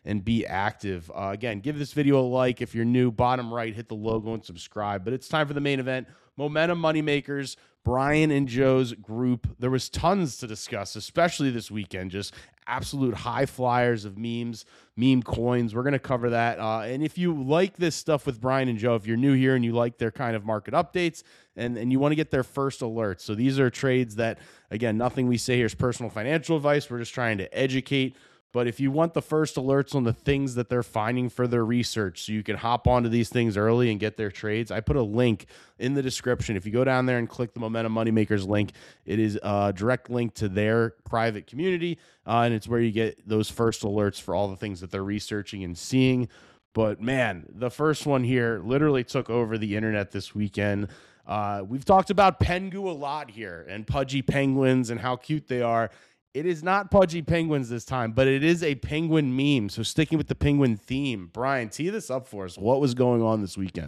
Speaker 1: and be active. Uh, again, give this video a like. If you're new, bottom right, hit the logo and subscribe. But it's time for the main event. Momentum Moneymakers, Brian and Joe's group. There was tons to discuss, especially this weekend. Just absolute high flyers of memes, meme coins. We're going to cover that. Uh, and if you like this stuff with Brian and Joe, if you're new here and you like their kind of market updates and, and you want to get their first alerts. So these are trades that, again, nothing we say here is personal financial advice. We're just trying to educate. But if you want the first alerts on the things that they're finding for their research so you can hop onto these things early and get their trades, I put a link in the description. If you go down there and click the Momentum Moneymakers link, it is a direct link to their private community, uh, and it's where you get those first alerts for all the things that they're researching and seeing. But, man, the first one here literally took over the internet this weekend. Uh, we've talked about Pengu a lot here and pudgy penguins and how cute they are. It is not pudgy penguins this time, but it is a penguin meme. So sticking with the penguin theme, Brian, tee this up for us. What was going on this weekend?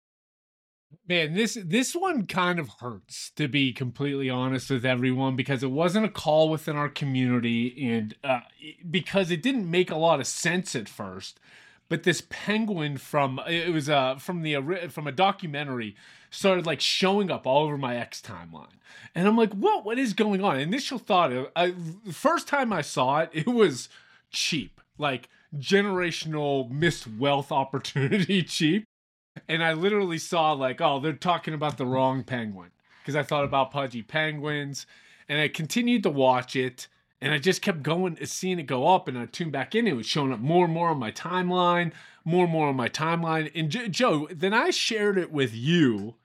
Speaker 3: Man, this this one kind of hurts, to be completely honest with everyone, because it wasn't a call within our community, and uh, because it didn't make a lot of sense at first. But this penguin from it was uh from the from a documentary started like showing up all over my X timeline, and I'm like, what? What is going on? Initial thought, I, the first time I saw it, it was cheap, like generational missed wealth opportunity cheap, and I literally saw like, oh, they're talking about the wrong penguin, because I thought about pudgy penguins, and I continued to watch it. And I just kept going, seeing it go up, and I tuned back in. It was showing up more and more on my timeline, more and more on my timeline. And J- Joe, then I shared it with you.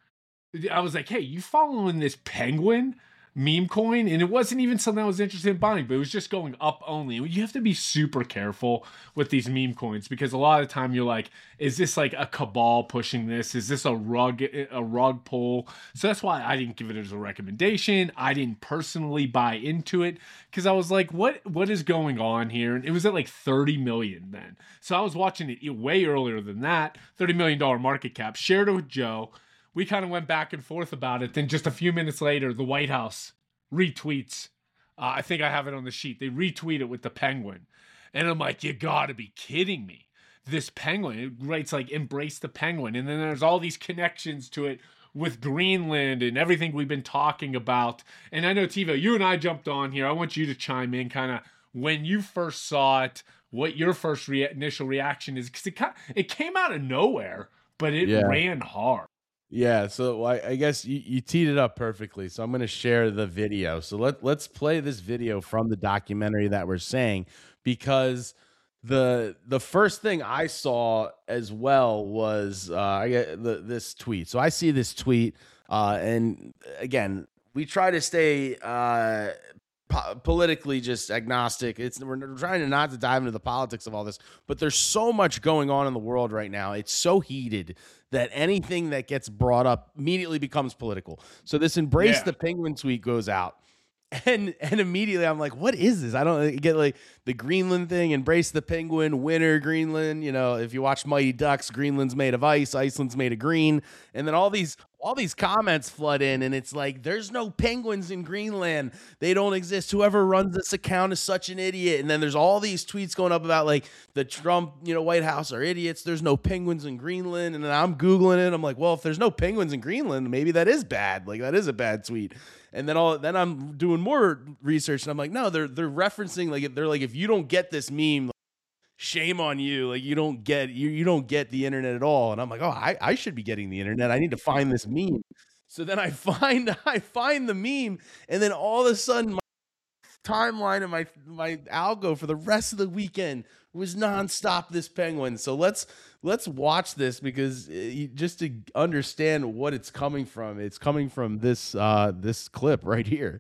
Speaker 3: I was like, hey, you following this penguin meme coin? And it wasn't even something I was interested in buying, but it was just going up only. You have to be super careful with these meme coins, because a lot of the time you're like, is this like a cabal pushing this? Is this a rug, a rug pull? So that's why I didn't give it as a recommendation. I didn't personally buy into it, because I was like, what, what is going on here? And it was at like thirty million then. So I was watching it way earlier than that, thirty million dollars market cap, shared it with Joe. We kind of went back and forth about it. Then just a few minutes later, the White House retweets. Uh, I think I have it on the sheet. They retweet it with the penguin. And I'm like, you gotta be kidding me. This penguin, it writes like, embrace the penguin. And then there's all these connections to it with Greenland and everything we've been talking about. And I know, Tivo, you and I jumped on here. I want you to chime in kind of when you first saw it, what your first re- initial reaction is. Because it, it came out of nowhere, but it yeah. ran hard.
Speaker 1: Yeah, so I, I guess you, you teed it up perfectly. So I'm going to share the video. So let, let's play this video from the documentary that we're saying, because the the first thing I saw as well was uh, I get the, this tweet. So I see this tweet, uh, and again, we try to stay uh, po- politically just agnostic. It's we're trying to not to dive into the politics of all this, but there's so much going on in the world right now. It's so heated that anything that gets brought up immediately becomes political. So this embrace yeah. the penguin tweet goes out. And and immediately I'm like, what is this? I don't get like the Greenland thing, embrace the penguin, winter Greenland. You know, if you watch Mighty Ducks, Greenland's made of ice, Iceland's made of green. And then all these all these comments flood in, and it's like, there's no penguins in Greenland. They don't exist. Whoever runs this account is such an idiot. And then there's all these tweets going up about like the Trump, you know, White House are idiots. There's no penguins in Greenland. And then I'm Googling it. I'm like, well, if there's no penguins in Greenland, maybe that is bad. Like that is a bad tweet. And then all then I'm doing more research, and I'm like, no, they're they're referencing like they're like, if you don't get this meme, like, shame on you. Like you don't get you you don't get the internet at all. And I'm like, oh, I, I should be getting the internet. I need to find this meme. So then I find I find the meme, and then all of a sudden my timeline and my my algo for the rest of the weekend was nonstop this penguin. So let's let's watch this, because it, just to understand what it's coming from, it's coming from this uh, this clip right here.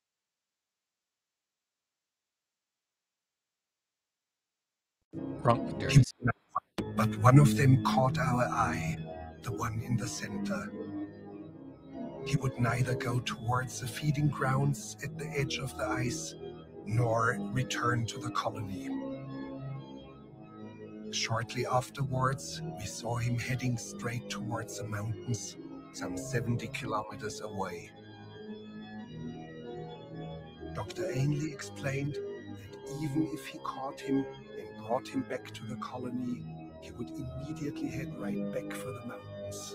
Speaker 2: Wrong.
Speaker 7: But one of them caught our eye, the one in the center. He would neither go towards the feeding grounds at the edge of the ice, nor return to the colony. Shortly afterwards, we saw him heading straight towards the mountains, some seventy kilometers away. Doctor Ainley explained that even if he caught him and brought him back to the colony, he would immediately head right back for the mountains.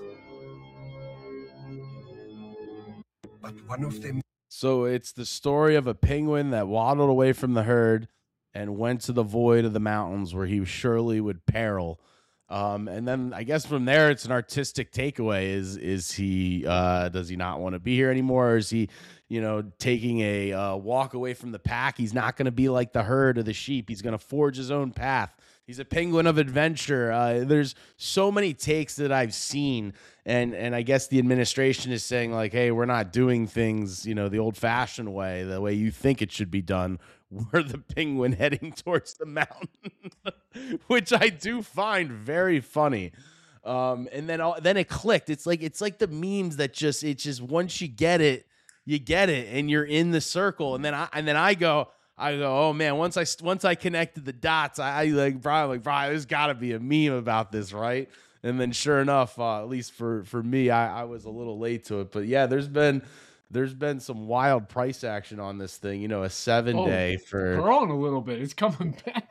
Speaker 7: But one of them...
Speaker 1: So it's the story of a penguin that waddled away from the herd and went to the void of the mountains where he surely would peril. Um, and then I guess from there, it's an artistic takeaway. Is is he uh, does he not want to be here anymore? Or is he, you know, taking a uh, walk away from the pack? He's not going to be like the herd or the sheep. He's going to forge his own path. He's a penguin of adventure. Uh, there's so many takes that I've seen, and and I guess the administration is saying like, hey, we're not doing things, you know, the old-fashioned way, the way you think it should be done. We're the penguin heading towards the mountain, which I do find very funny. Um, and then then it clicked. It's like it's like the memes that just it's just once you get it, you get it, and you're in the circle. And then I and then I go. I go, oh man! Once I once I connected the dots, I, I like Brian, like Brian, there's got to be a meme about this, right? And then, sure enough, uh, at least for for me, I, I was a little late to it, but yeah, there's been there's been some wild price action on this thing. You know, a seven oh, day for
Speaker 3: growing a little bit. It's coming back.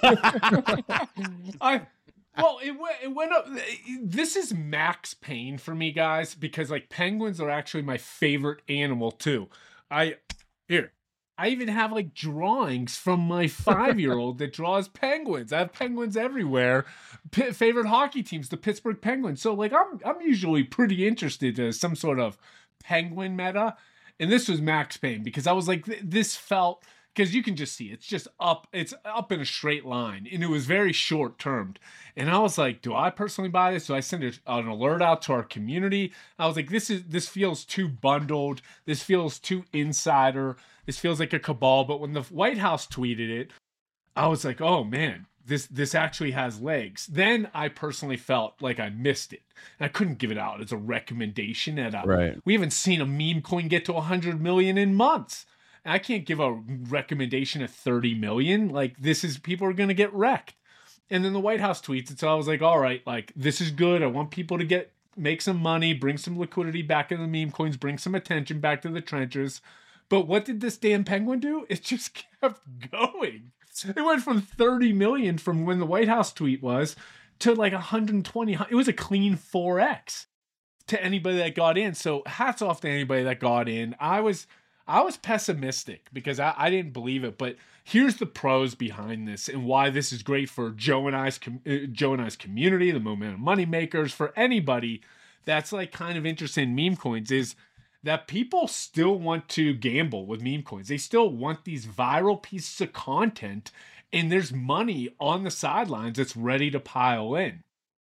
Speaker 3: I well, it went it went up. This is max pain for me, guys, because like penguins are actually my favorite animal too. I here. I even have like drawings from my five-year-old that draws penguins. I have penguins everywhere. P- favorite hockey teams, the Pittsburgh Penguins. So like I'm I'm usually pretty interested in some sort of penguin meta. And this was max pain because I was like, th- this felt, because you can just see it's just up, it's up in a straight line. And it was very short termed. And I was like, do I personally buy this? So I sent an alert out to our community. I was like, this is this feels too bundled. This feels too insider. This feels like a cabal. But when the White House tweeted it, I was like, oh man, this this actually has legs. Then I personally felt like I missed it. And I couldn't give it out as a recommendation. At a,
Speaker 1: right.
Speaker 3: We haven't seen a meme coin get to one hundred million in months. And I can't give a recommendation at thirty million. Like this is, people are going to get wrecked. And then the White House tweets it. So I was like, all right, like this is good. I want people to get, make some money, bring some liquidity back into the meme coins, bring some attention back to the trenches. But what did this damn penguin do? It just kept going. It went from thirty million from when the White House tweet was to like one hundred twenty. It was a clean four X to anybody that got in. So hats off to anybody that got in. I was I was pessimistic because I, I didn't believe it. But here's the pros behind this and why this is great for Joe and I's uh, Joe and I's community, the Momentum Moneymakers, for anybody that's like kind of interested in meme coins, is that people still want to gamble with meme coins. They still want these viral pieces of content, and there's money on the sidelines that's ready to pile in.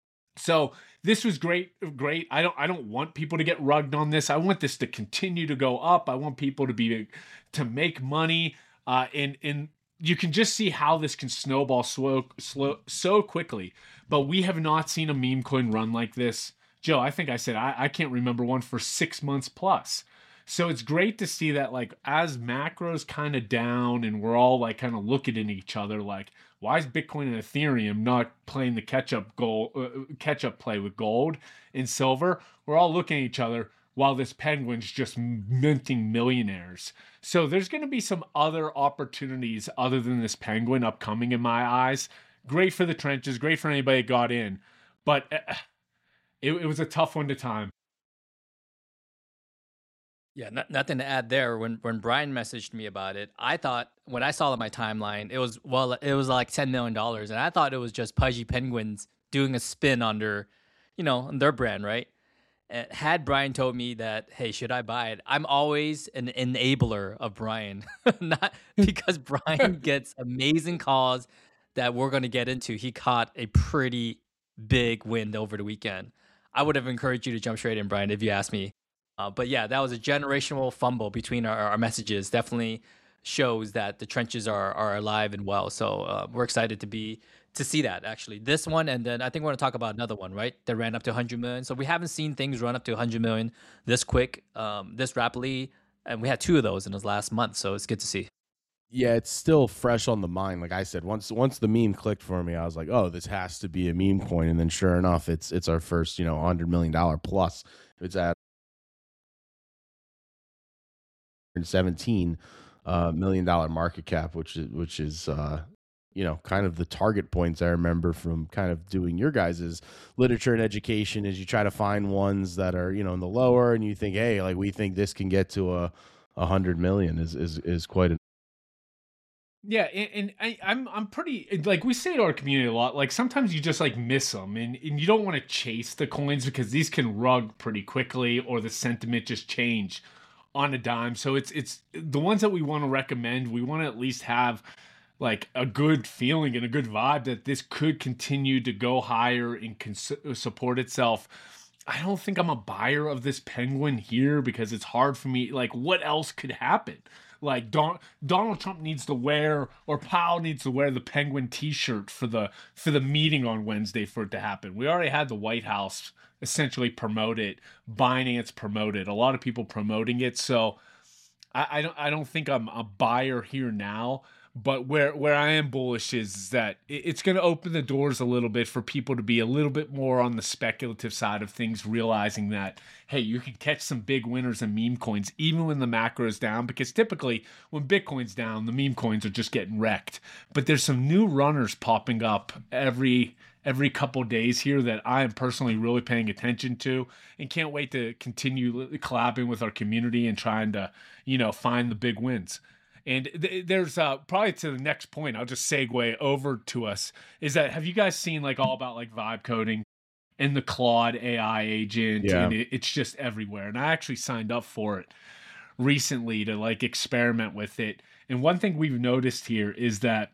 Speaker 3: So this was great, great. I don't, I don't want people to get rugged on this. I want this to continue to go up. I want people to be, to make money. Uh, and, and you can just see how this can snowball slow, slow, so quickly. But we have not seen a meme coin run like this. Joe, I think I said I, I can't remember one for six months plus. So it's great to see that, like, as macro's kind of down and we're all like kind of looking at each other like, why is Bitcoin and Ethereum not playing the catch-up gold, uh, catch-up play with gold and silver? We're all looking at each other while this penguin's just minting millionaires. So there's going to be some other opportunities other than this penguin upcoming in my eyes. Great for the trenches, great for anybody that got in. But uh, it, it was a tough one to time.
Speaker 2: Yeah, not, nothing to add there. When when Brian messaged me about it, I thought, when I saw it on my timeline, it was, well, it was like ten million dollars. And I thought it was just Pudgy Penguins doing a spin on their, you know, on their brand, right? And had Brian told me that, hey, should I buy it? I'm always an enabler of Brian, not because Brian gets amazing calls that we're going to get into. He caught a pretty big win over the weekend. I would have encouraged you to jump straight in, Brian, if you asked me. Uh, but yeah, that was a generational fumble between our, our messages. Definitely shows that the trenches are are alive and well. So uh, we're excited to be to see that, actually. This one, and then I think we're going to talk about another one, right? That ran up to one hundred million. So we haven't seen things run up to one hundred million this quick, um, this rapidly. And we had two of those in this last month. So it's good to see.
Speaker 1: Yeah, it's still fresh on the mind. Like I said, once once the meme clicked for me, I was like, oh, this has to be a meme coin. And then sure enough, it's it's our first, you know, one hundred million dollars plus. It's at seventeen uh, million dollar market cap, which is which is uh, you know, kind of the target points I remember from kind of doing your guys' literature and education is you try to find ones that are, you know, in the lower, and you think, hey, like we think this can get to a, a hundred million is, is, is quite a.
Speaker 3: Yeah, and, and I, I'm I'm pretty, like we say to our community a lot, like sometimes you just like miss them, and, and you don't want to chase the coins because these can rug pretty quickly, or the sentiment just change on a dime. So it's it's the ones that we want to recommend. We want to at least have like a good feeling and a good vibe that this could continue to go higher and cons- support itself. I don't think I'm a buyer of this penguin here because it's hard for me. Like, what else could happen? Like Don- Donald Trump needs to wear, or Powell needs to wear the penguin T-shirt for the for the meeting on Wednesday for it to happen. We already had the White House essentially promote it, Binance promote it, a lot of people promoting it. So I, I don't I don't think I'm a buyer here now. But where where I am bullish is that it's going to open the doors a little bit for people to be a little bit more on the speculative side of things, realizing that, hey, you can catch some big winners in meme coins even when the macro is down, because typically when Bitcoin's down, the meme coins are just getting wrecked. But there's some new runners popping up every every couple days here that I am personally really paying attention to, and can't wait to continue collabing with our community and trying to, you know, find the big wins. And th- there's uh, probably to the next point, I'll just segue over to us, is that have you guys seen like all about like vibe coding and the Claude A I agent?
Speaker 1: Yeah.
Speaker 3: And it, it's just everywhere. And I actually signed up for it recently to like experiment with it. And one thing we've noticed here is that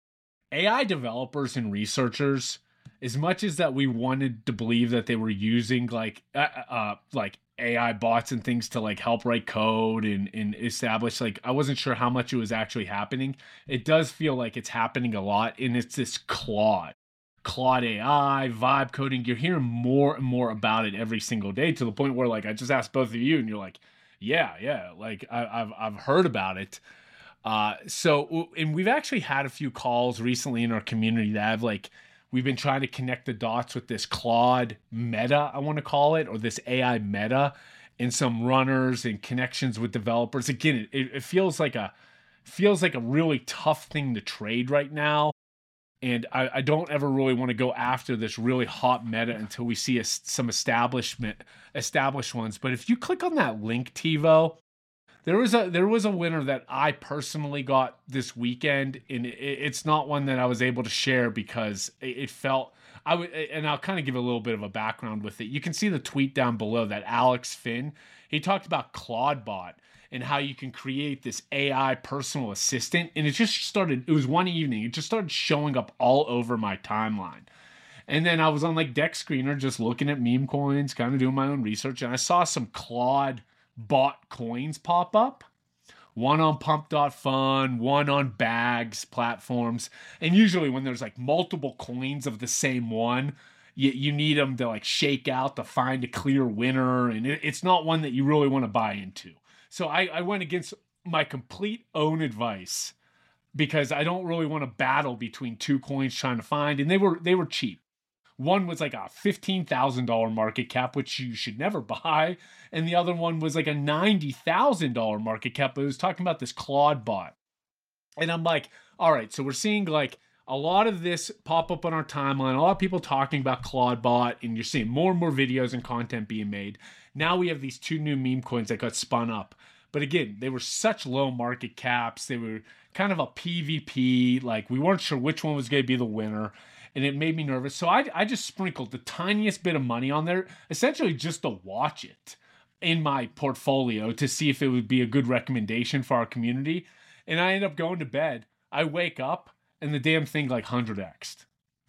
Speaker 3: A I developers and researchers, as much as that we wanted to believe that they were using like uh, uh like A I bots and things to like help write code and, and establish, like I wasn't sure how much it was actually happening. It does feel like it's happening a lot, and it's this Claude. Claude A I, vibe coding. You're hearing more and more about it every single day, to the point where like I just asked both of you and you're like, yeah, yeah, like I, I've I've heard about it. Uh, so and we've actually had a few calls recently in our community that have like, we've been trying to connect the dots with this Claude meta, I want to call it, or this A I meta, and some runners and connections with developers. Again, it, it feels like a feels like a really tough thing to trade right now. And I, I don't ever really want to go after this really hot meta until we see a, some establishment established ones. But if you click on that link, TiVo, There was a there was a winner that I personally got this weekend, and it, it's not one that I was able to share because it, it felt I would, and I'll kind of give a little bit of a background with it. You can see the tweet down below that Alex Finn, he talked about Claudebot and how you can create this A I personal assistant, and it just started. It was one evening, it just started showing up all over my timeline. And then I was on like Deck Screener just looking at meme coins, kind of doing my own research, and I saw some Claude bought coins pop up, one on pump dot fun, one on bags platforms. And usually when there's like multiple coins of the same one, you, you need them to like shake out to find a clear winner, and it, it's not one that you really want to buy into. So I, I went against my complete own advice because I don't really want to battle between two coins trying to find, and they were they were cheap. One was like a fifteen thousand dollars market cap, which you should never buy. And the other one was like a ninety thousand dollars market cap. But it was talking about this Claude bot. And I'm like, all right, so we're seeing like a lot of this pop up on our timeline. A lot of people talking about Claude bot, and you're seeing more and more videos and content being made. Now we have these two new meme coins that got spun up. But again, they were such low market caps. They were kind of a P V P. Like we weren't sure which one was going to be the winner. And it made me nervous. So I, I just sprinkled the tiniest bit of money on there, essentially just to watch it in my portfolio to see if it would be a good recommendation for our community. And I end up going to bed. I wake up and the damn thing like one hundred X'd.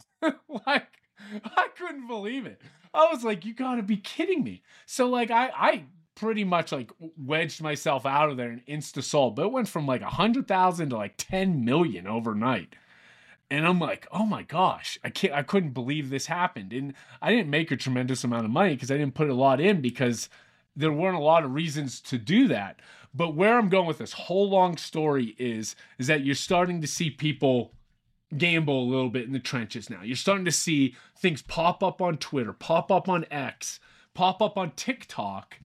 Speaker 3: Like, I couldn't believe it. I was like, you gotta be kidding me. So like, I, I pretty much like wedged myself out of there and insta-sold. But it went from like one hundred thousand to like ten million overnight. And I'm like, oh my gosh, I can't, I couldn't believe this happened. And I didn't make a tremendous amount of money because I didn't put a lot in because there weren't a lot of reasons to do that. But where I'm going with this whole long story is, is that you're starting to see people gamble a little bit in the trenches now. You're starting to see things pop up on Twitter, pop up on X, pop up on TikTok.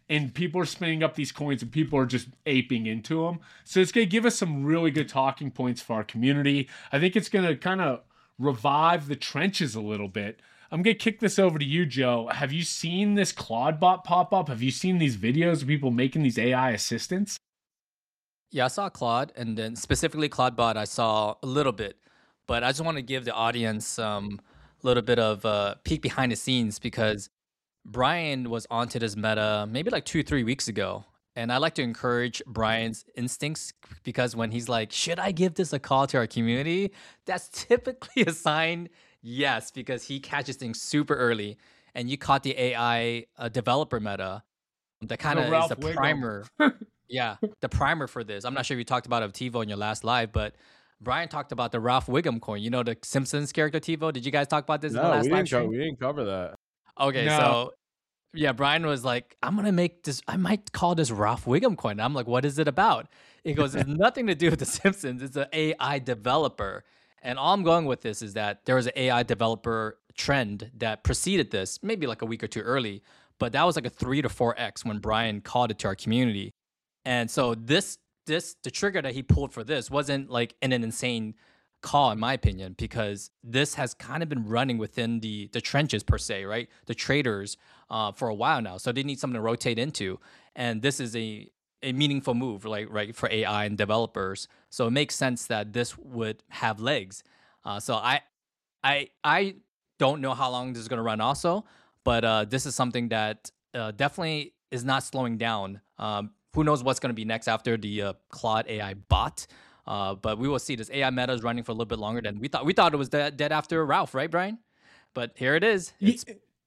Speaker 3: and people are spinning up these coins and people are just aping into them. So it's going to give us some really good talking points for our community. I think it's going to kind of revive the trenches a little bit. I'm going to kick this over to you, Joe. Have you seen this Claude bot pop up? Have you seen these videos of people making these A I assistants?
Speaker 2: Yeah, I saw Claude, and then specifically Claude bot, I saw a little bit. But I just want to give the audience um, a little bit of a peek behind the scenes, because Brian was onto this meta maybe like two, three weeks ago. And I like to encourage Brian's instincts, because when he's like, should I give this a call to our community? That's typically a sign, yes, because he catches things super early. And you caught the A I uh, developer meta. That kind of is the
Speaker 3: Wiggum.
Speaker 2: primer. Yeah, the primer for this. I'm not sure if you talked about it, TiVo, in your last live, but Brian talked about the Ralph Wiggum coin. You know, the Simpsons character TiVo? Did you guys talk about this in the
Speaker 1: No,
Speaker 2: last
Speaker 1: we
Speaker 2: live
Speaker 1: didn't, co-
Speaker 2: stream?
Speaker 1: we didn't cover that.
Speaker 2: Okay,
Speaker 3: No.
Speaker 2: so yeah, Brian was like, I'm going to make this, I might call this Ralph Wiggum coin. And I'm like, what is it about? He goes, it's nothing to do with the Simpsons. It's an A I developer. And all I'm going with this is that there was an A I developer trend that preceded this, maybe like a week or two early, but that was like a three to four X when Brian called it to our community. And so this, this, the trigger that he pulled for this wasn't like in an insane call, in my opinion, because this has kind of been running within the the trenches per se, right? The traders uh, for a while now, so they need something to rotate into, and this is a a meaningful move, like right for A I and developers. So it makes sense that this would have legs. Uh, so I I I don't know how long this is going to run, also, but uh, this is something that uh, definitely is not slowing down. Um, who knows what's going to be next after the uh, Claude A I bot? Uh, but we will see. This A I meta is running for a little bit longer than we thought. We thought it was dead, dead after Ralph, right, Brian? But here it is. It's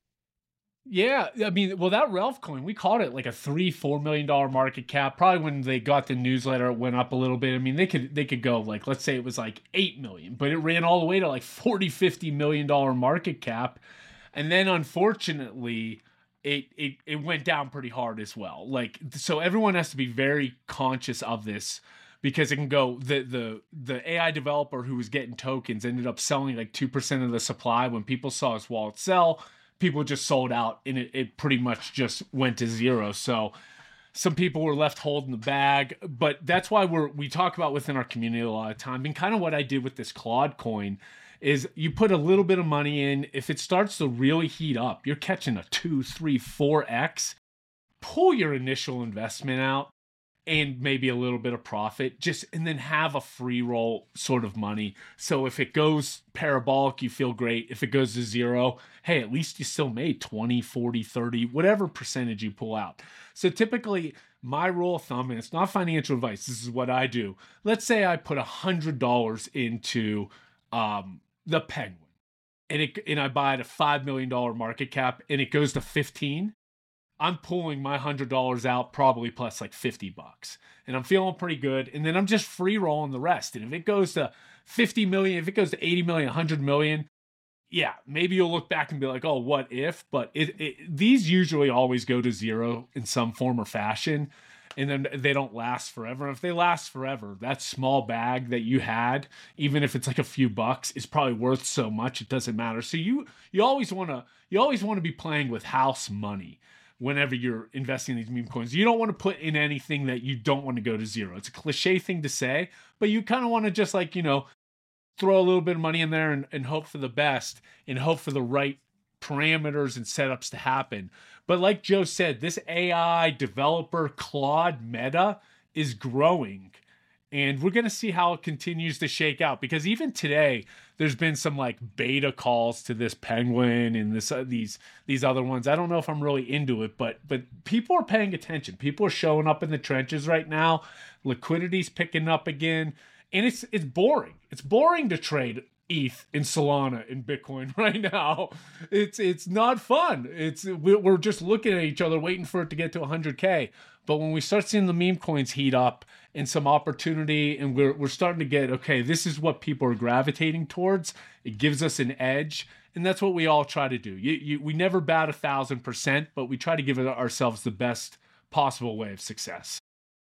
Speaker 3: Yeah, I mean, well, that Ralph coin, we caught it like a three, four million dollar market cap. Probably when they got the newsletter, it went up a little bit. I mean, they could they could go like, let's say it was like eight million, but it ran all the way to like forty, fifty million dollar market cap, and then unfortunately, it it it went down pretty hard as well. Like, so everyone has to be very conscious of this, because it can go, the the the A I developer who was getting tokens ended up selling like two percent of the supply. When people saw his wallet sell, people just sold out, and it, it pretty much just went to zero. So some people were left holding the bag, but that's why we're we talk about within our community a lot of time. And kind of what I did with this Claude coin is you put a little bit of money in. If it starts to really heat up, you're catching a two, three, four X. Pull your initial investment out and maybe a little bit of profit, just, and then have a free roll sort of money. So if it goes parabolic, you feel great. If it goes to zero, hey, at least you still made twenty, forty, thirty, whatever percentage you pull out. So typically my rule of thumb, and it's not financial advice, this is what I do. Let's say I put a hundred dollars into um, the Penguin, and it, and I buy it at five million dollars market cap, and it goes to fifteen. I'm pulling my one hundred dollars out, probably plus like fifty bucks. And I'm feeling pretty good. And then I'm just free rolling the rest. And if it goes to fifty million, if it goes to eighty million, one hundred million, yeah, maybe you'll look back and be like, oh, what if? But it, it, these usually always go to zero in some form or fashion. And then they don't last forever. And if they last forever, that small bag that you had, even if it's like a few bucks, is probably worth so much it doesn't matter. So you you always want to you always want to be playing with house money whenever you're investing in these meme coins. You don't want to put in anything that you don't want to go to zero. It's a cliche thing to say, but you kind of want to just like, you know, throw a little bit of money in there and, and hope for the best and hope for the right parameters and setups to happen. But like Joe said, this A I developer Claude meta is growing. And we're going to see how it continues to shake out, because even today, there's been some like beta calls to this Penguin and this uh, these these other ones. I don't know if I'm really into it, but but people are paying attention. People are showing up in the trenches right now. Liquidity's picking up again, and it's it's boring. It's boring to trade E T H and Solana and Bitcoin right now. It's it's not fun. It's we're just looking at each other, waiting for it to get to one hundred K. But when we start seeing the meme coins heat up and some opportunity, and we're we're starting to get, okay, this is what people are gravitating towards. It gives us an edge, and that's what we all try to do. You, you, we never bat a thousand percent, but we try to give it ourselves the best possible way of success.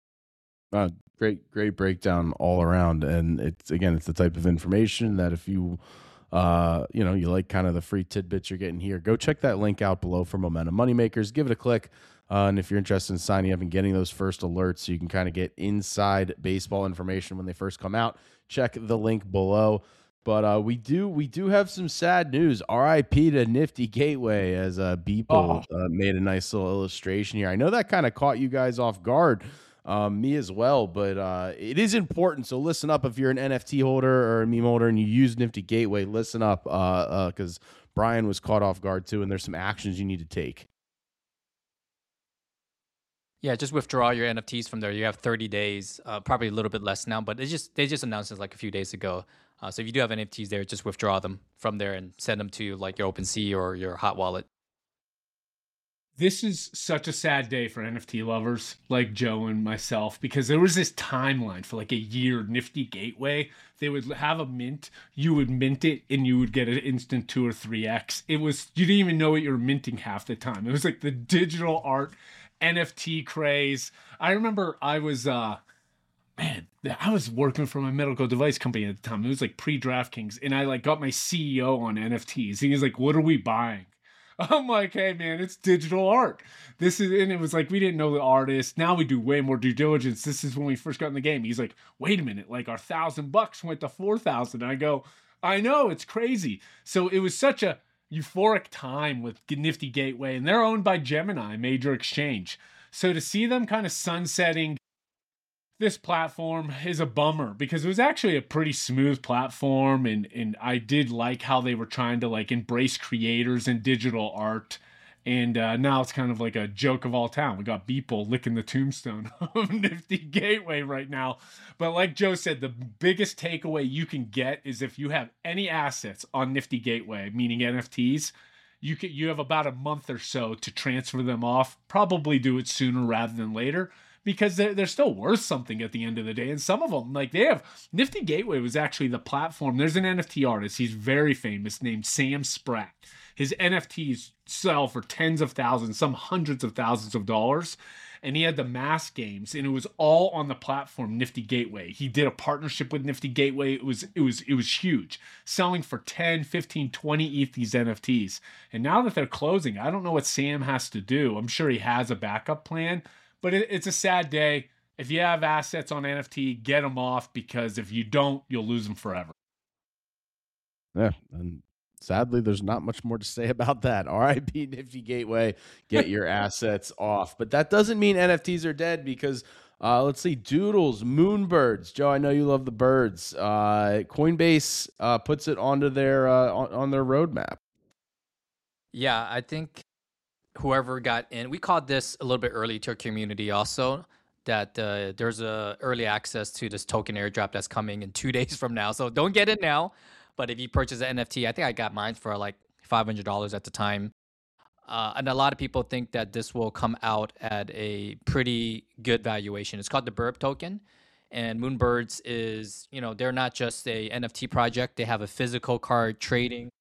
Speaker 1: Uh, great, great breakdown all around. And it's, again, it's the type of information that if you uh, you know, you like kind of the free tidbits you're getting here, go check that link out below for Momentum Moneymakers. Give it a click. Uh, and if you're interested in signing up and getting those first alerts so you can kind of get inside baseball information when they first come out, check the link below. But uh, we do we do have some sad news. R I P to Nifty Gateway, as uh, Beeple
Speaker 3: Oh.
Speaker 1: uh, made a nice little illustration here. I know that kind of caught you guys off guard, um, me as well, but uh, it is important. So listen up if you're an N F T holder or a meme holder and you use Nifty Gateway. Listen up because uh, uh, Brian was caught off guard too, and there's some actions you need to take.
Speaker 2: Yeah, just withdraw your N F Ts from there. You have thirty days, uh, probably a little bit less now, but it's just they just announced it like a few days ago. Uh, so if you do have N F Ts there, just withdraw them from there and send them to like your OpenSea or your hot wallet.
Speaker 3: This is such a sad day for N F T lovers like Joe and myself, because there was this timeline for like a year. Nifty Gateway, they would have a mint, you would mint it, and you would get an instant two or three X. It was, you didn't even know what you were minting half the time. It was like the digital art N F T craze. I remember I was, uh, man, I was working for my medical device company at the time. It was like pre-DraftKings, and I like got my C E O on N F Ts. He was like, "What are we buying?" I'm like, "Hey man, it's digital art. This is," and it was like we didn't know the artist. Now we do way more due diligence. This is when we first got in the game. He's like, "Wait a minute, like our thousand bucks went to four thousand." I go, "I know, it's crazy." So it was such a euphoric time with Nifty Gateway, and they're owned by Gemini, major exchange. So to see them kind of sunsetting this platform is a bummer, because it was actually a pretty smooth platform, and and I did like how they were trying to like embrace creators and digital art. And uh, now it's kind of like a joke of all town. We got Beeple licking the tombstone of Nifty Gateway right now. But like Joe said, the biggest takeaway you can get is if you have any assets on Nifty Gateway, meaning N F Ts, you can, you have about a month or so to transfer them off. Probably do it sooner rather than later, because they're, they're still worth something at the end of the day. And some of them, like they have, Nifty Gateway was actually the platform. There's an N F T artist, he's very famous, named Sam Spratt. His N F Ts sell for tens of thousands, some hundreds of thousands of dollars. And he had the mass games, and it was all on the platform Nifty Gateway. He did a partnership with Nifty Gateway. It was it was it was huge, selling for ten, fifteen, twenty E T H these N F Ts. And now that they're closing, I don't know what Sam has to do. I'm sure he has a backup plan, but it, it's a sad day. If you have assets on N F T, get them off, because if you don't, you'll lose them forever.
Speaker 1: Yeah, and sadly, there's not much more to say about that. R I P Nifty Gateway, get your assets off. But that doesn't mean N F Ts are dead, because uh, let's see, Doodles, Moonbirds. Joe, I know you love the birds. Uh, Coinbase uh, puts it onto their uh, on, on their roadmap.
Speaker 2: Yeah, I think whoever got in, we called this a little bit early to our community also, that uh, there's a early access to this token airdrop that's coming in two days from now. So don't get it now. But if you purchase an N F T, I think I got mine for like five hundred dollars at the time. Uh, and a lot of people think that this will come out at a pretty good valuation. It's called the Burb token. And Moonbirds is, you know, they're not just a N F T project. They have a physical card trading.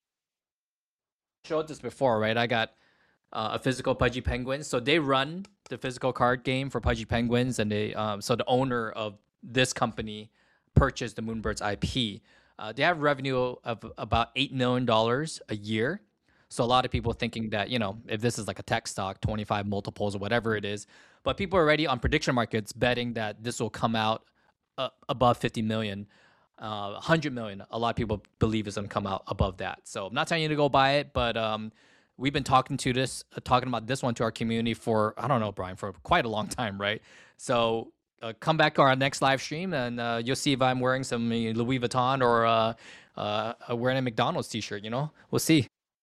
Speaker 2: I showed this before, right? I got uh, a physical Pudgy Penguins. So they run the physical card game for Pudgy Penguins. And they, um, so the owner of this company purchased the Moonbirds I P. Uh, they have revenue of about eight million dollars a year. So a lot of people thinking that, you know, if this is like a tech stock, twenty-five multiples or whatever it is, but people are already on prediction markets betting that this will come out uh, above fifty million, uh, one hundred million. A lot of people believe it's going to come out above that. So I'm not telling you to go buy it, but um, we've been talking to this, uh, talking about this one to our community for, I don't know, Brian, for quite a long time, right? So Uh, come back to our next live stream, and uh, you'll see if I'm wearing some uh, Louis Vuitton or uh, uh, wearing a McDonald's t-shirt. You know, we'll see.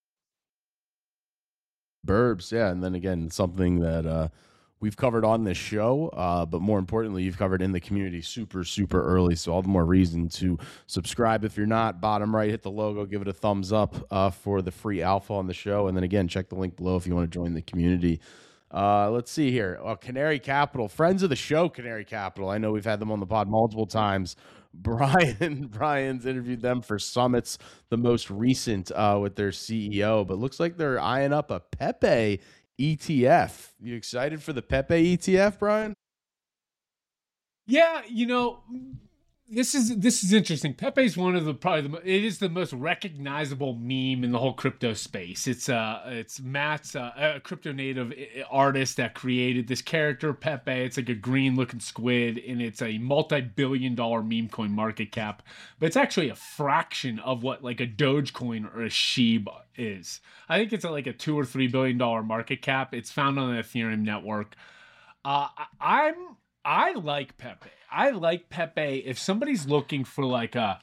Speaker 1: Burbs, yeah, and then again, something that uh, we've covered on this show, uh, but more importantly, you've covered in the community super, super early. So all the more reason to subscribe if you're not. Bottom right, hit the logo, give it a thumbs up uh, for the free alpha on the show, and then again, check the link below if you want to join the community. Uh, let's see here. Oh, Canary Capital, friends of the show, Canary Capital. I know we've had them on the pod multiple times. Brian, Brian's interviewed them for Summits, the most recent uh, with their C E O, but looks like they're eyeing up a Pepe E T F. You excited for the Pepe E T F, Brian?
Speaker 3: Yeah, you know, This is this is interesting. Pepe is one of the probably the, it is the most recognizable meme in the whole crypto space. It's uh it's Matt's uh, a crypto native artist that created this character Pepe. It's like a green looking squid, and it's a multi-billion dollar meme coin market cap, but it's actually a fraction of what like a Dogecoin or a Shib is. I think it's a, like a two or three billion dollar market cap. It's found on the Ethereum network. Uh, I, I'm I like Pepe. I like Pepe if somebody's looking for like a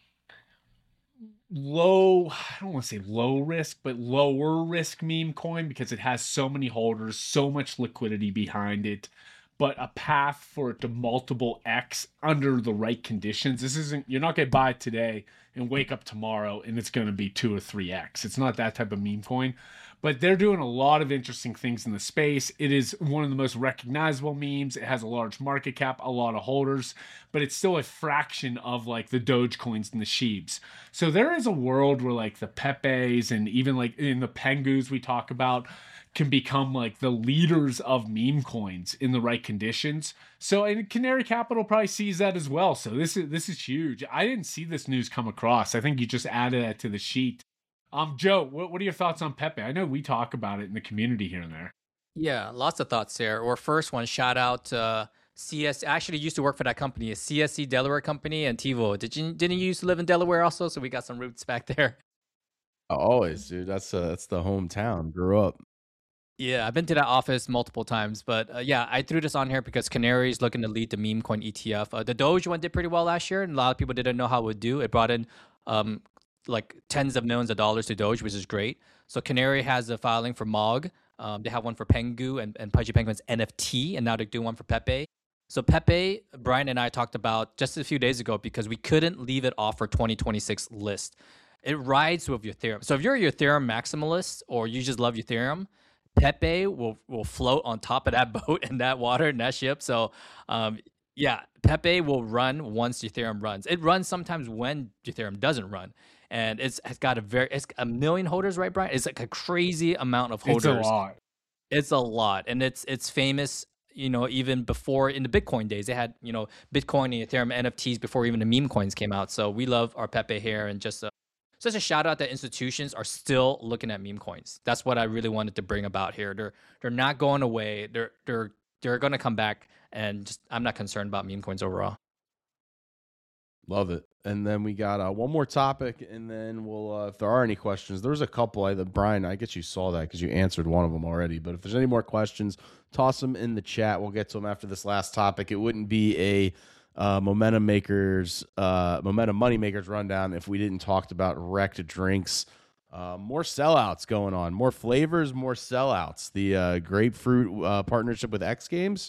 Speaker 3: low, I don't want to say low risk, but lower risk meme coin because it has so many holders, so much liquidity behind it, but a path for it to multiple X under the right conditions. This isn't, you're not going to buy it today and wake up tomorrow and it's going to be two or three X. It's not that type of meme coin. But they're doing a lot of interesting things in the space. It is one of the most recognizable memes. It has a large market cap, a lot of holders, but it's still a fraction of like the Dogecoins and the Shibs. So there is a world where like the Pepes and even like in the Pengus we talk about can become like the leaders of meme coins in the right conditions. So and Canary Capital probably sees that as well. So this is this is huge. I didn't see this news come across. I think you just added that to the sheet. Um, Joe, what, what are your thoughts on Pepe? I know we talk about it in the community here and there.
Speaker 2: Yeah, lots of thoughts there. Or first one, shout out uh, C S. I actually used to work for that company, a C S C Delaware company, and TiVo. Did you didn't you used to live in Delaware also? So we got some roots back there.
Speaker 1: Always, dude. That's uh, that's the hometown. Grew up.
Speaker 2: Yeah, I've been to that office multiple times, but uh, yeah, I threw this on here because Canary is looking to lead the meme coin E T F. Uh, the Doge one did pretty well last year, and a lot of people didn't know how it would do. It brought in um, like tens of millions of dollars to Doge, which is great. So Canary has a filing for M O G. Um, they have one for Pengu and, and Pudgy Penguin's N F T, and now they're doing one for Pepe. So Pepe, Brian and I talked about just a few days ago because we couldn't leave it off for twenty twenty-six list. It rides with Ethereum. So if you're a Ethereum maximalist or you just love Ethereum, Pepe will will float on top of that boat and that water and that ship. So um, yeah, Pepe will run once Ethereum runs. It runs sometimes when Ethereum doesn't run. And it's, it's got a very, it's a million holders, right, Brian? It's like a crazy amount of holders.
Speaker 3: It's a lot.
Speaker 2: It's a lot. And it's it's famous, you know, even before in the Bitcoin days. They had, you know, Bitcoin and Ethereum N F Ts before even the meme coins came out. So we love our Pepe here. And just a, just a shout out that institutions are still looking at meme coins. That's what I really wanted to bring about here. They're they're not going away. They're they're they're going to come back. And just I'm not concerned about meme coins overall.
Speaker 1: Love it. And then we got uh, one more topic, and then we'll, uh, if there are any questions, there's a couple. I, the, Brian, I guess you saw that because you answered one of them already. But if there's any more questions, toss them in the chat. We'll get to them after this last topic. It wouldn't be a uh, Momentum Makers, uh, Momentum Money Makers rundown if we didn't talk about Wrecked Drinks. Uh, more sellouts going on, more flavors, more sellouts. The uh, grapefruit uh, partnership with X Games.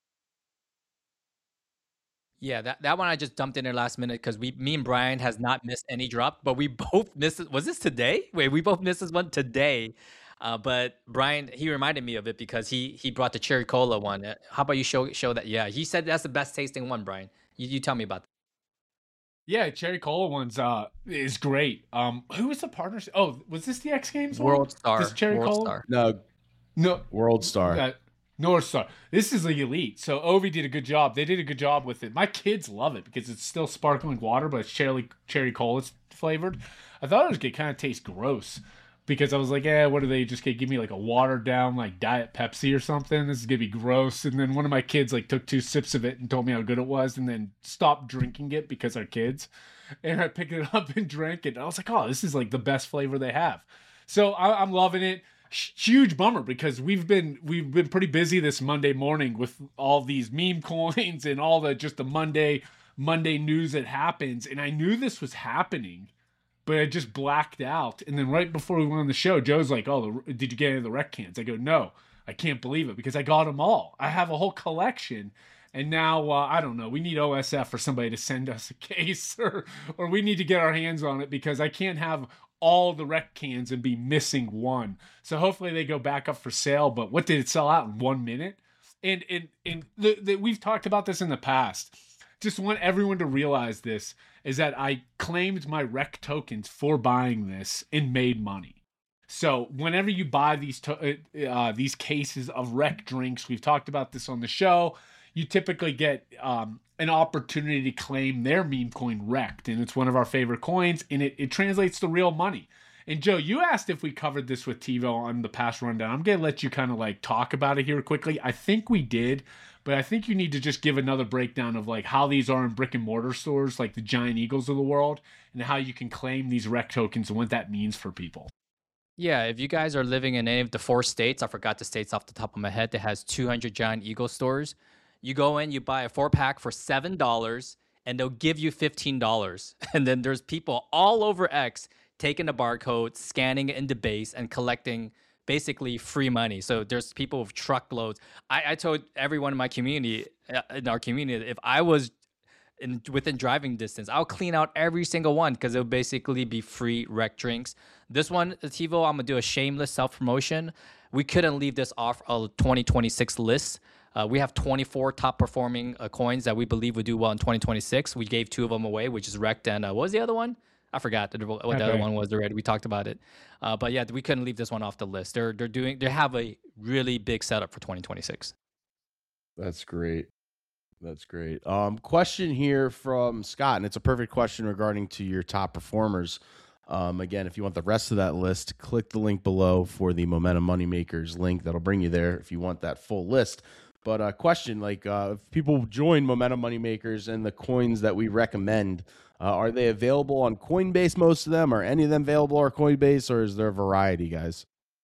Speaker 2: Yeah, that, that one I just dumped in there last minute because we, me and Brian has not missed any drop, but we both missed it. Was this today? Wait, we both missed this one today. Uh, but Brian, he reminded me of it because he he brought the cherry cola one. Uh, How about you show show that? Yeah, he said that's the best tasting one, Brian. You, you tell me about that.
Speaker 3: Yeah, cherry cola one's uh is great. Um, who was the partner? Oh, was this the X Games one?
Speaker 2: World Star.
Speaker 3: This cherry
Speaker 2: World
Speaker 3: cola?
Speaker 2: Star.
Speaker 1: No,
Speaker 3: No,
Speaker 1: World Star.
Speaker 3: Uh, North Star. This is the elite. So Ovi did a good job. They did a good job with it. My kids love it because it's still sparkling water, but it's cherry cherry cola flavored. I thought it was gonna kind of taste gross because I was like, yeah, what are they just gonna give me like a watered down like Diet Pepsi or something? This is gonna be gross. And then one of my kids like took two sips of it and told me how good it was, and then stopped drinking it because our kids. And I picked it up and drank it. And I was like, oh, this is like the best flavor they have. So I, I'm loving it. Huge bummer because we've been we've been pretty busy this Monday morning with all these meme coins and all the just the Monday Monday news that happens, and I knew this was happening, but I just blacked out. And then right before we went on the show, Joe's like, "Oh, the, did you get any of the rec cans?" I go, "No, I can't believe it because I got them all. I have a whole collection." And now, uh, I don't know, we need O S F for somebody to send us a case or or we need to get our hands on it because I can't have all the rec cans and be missing one. So hopefully they go back up for sale. But what did it sell out in one minute? And and, and the, the, we've talked about this in the past. Just want everyone to realize this, is that I claimed my rec tokens for buying this and made money. So whenever you buy these to- uh, these cases of rec drinks, we've talked about this on the show, you typically get um, an opportunity to claim their meme coin wrecked. And it's one of our favorite coins, and it, it translates to real money. And Joe, you asked if we covered this with TiVo on the past rundown. I'm going to let you kind of like talk about it here quickly. I think we did, but I think you need to just give another breakdown of like how these are in brick and mortar stores, like the Giant Eagles of the world, and how you can claim these rec tokens and what that means for people.
Speaker 2: Yeah, if you guys are living in any of the four states, I forgot the states off the top of my head, that has two hundred Giant Eagle stores. You go in, you buy a four pack for seven dollars, and they'll give you fifteen dollars. And then there's people all over X taking the barcode, scanning it into base, and collecting basically free money. So there's people with truckloads. I, I told everyone in my community, uh, in our community, if I was in, within driving distance, I'll clean out every single one because it'll basically be free rec drinks. This one, TiVo, I'm gonna do a shameless self-promotion. We couldn't leave this off a twenty twenty-six list. Uh, we have twenty-four top performing uh, coins that we believe would do well in twenty twenty-six. We gave two of them away, which is Rect and uh, what was the other one? I forgot what the okay. other one was already. We talked about it, uh, but yeah, we couldn't leave this one off the list. They're they're doing they have a really big setup for twenty twenty-six.
Speaker 1: That's great. That's great. Um, question here from Scott, and it's a perfect question regarding to your top performers. Um, again, if you want the rest of that list, click the link below for the Momentum Moneymakers link. That'll bring you there if you want that full list. But a uh, question, like uh, if people join Momentum Moneymakers and the coins that we recommend, uh, are they available on Coinbase, most of them? Are any of them available on Coinbase, or is there a variety, guys?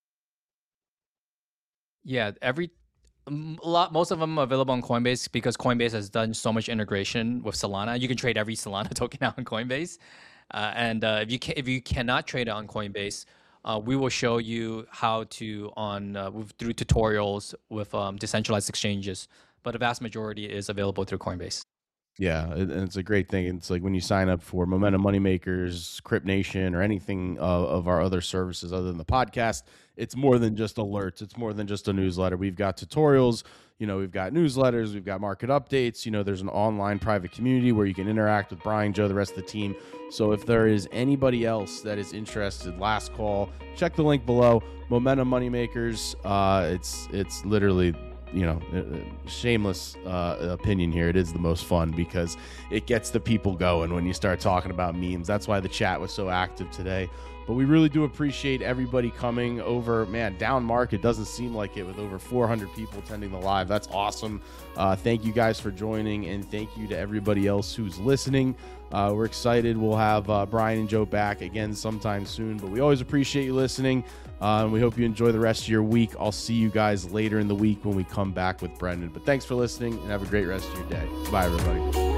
Speaker 2: Yeah, every a lot, most of them are available on Coinbase because Coinbase has done so much integration with Solana. You can trade every Solana token out on Coinbase. Uh, and uh, if you can, if you cannot trade it on Coinbase, uh, we will show you how to on uh, with, through tutorials with um, decentralized exchanges. But the vast majority is available through Coinbase.
Speaker 1: Yeah, and it's a great thing. It's like when you sign up for Momentum Moneymakers, Crypt Nation, or anything of, of our other services other than the podcast, it's more than just alerts. It's more than just a newsletter. We've got tutorials. You know, we've got newsletters. We've got market updates. You know, there's an online private community where you can interact with Brian, Joe, the rest of the team. So if there is anybody else that is interested, last call, check the link below. Momentum Moneymakers. Uh, it's it's literally, you know, shameless uh, opinion here. It is the most fun because it gets the people going when you start talking about memes. That's why the chat was so active today. But we really do appreciate everybody coming over. Man, down market doesn't seem like it with over four hundred people attending the live. That's awesome. Uh, thank you guys for joining, and thank you to everybody else who's listening. Uh, we're excited. We'll have uh, Brian and Joe back again sometime soon, but we always appreciate you listening. Uh, and we hope you enjoy the rest of your week. I'll see you guys later in the week when we come back with Brendan. But thanks for listening, and have a great rest of your day. Bye, everybody.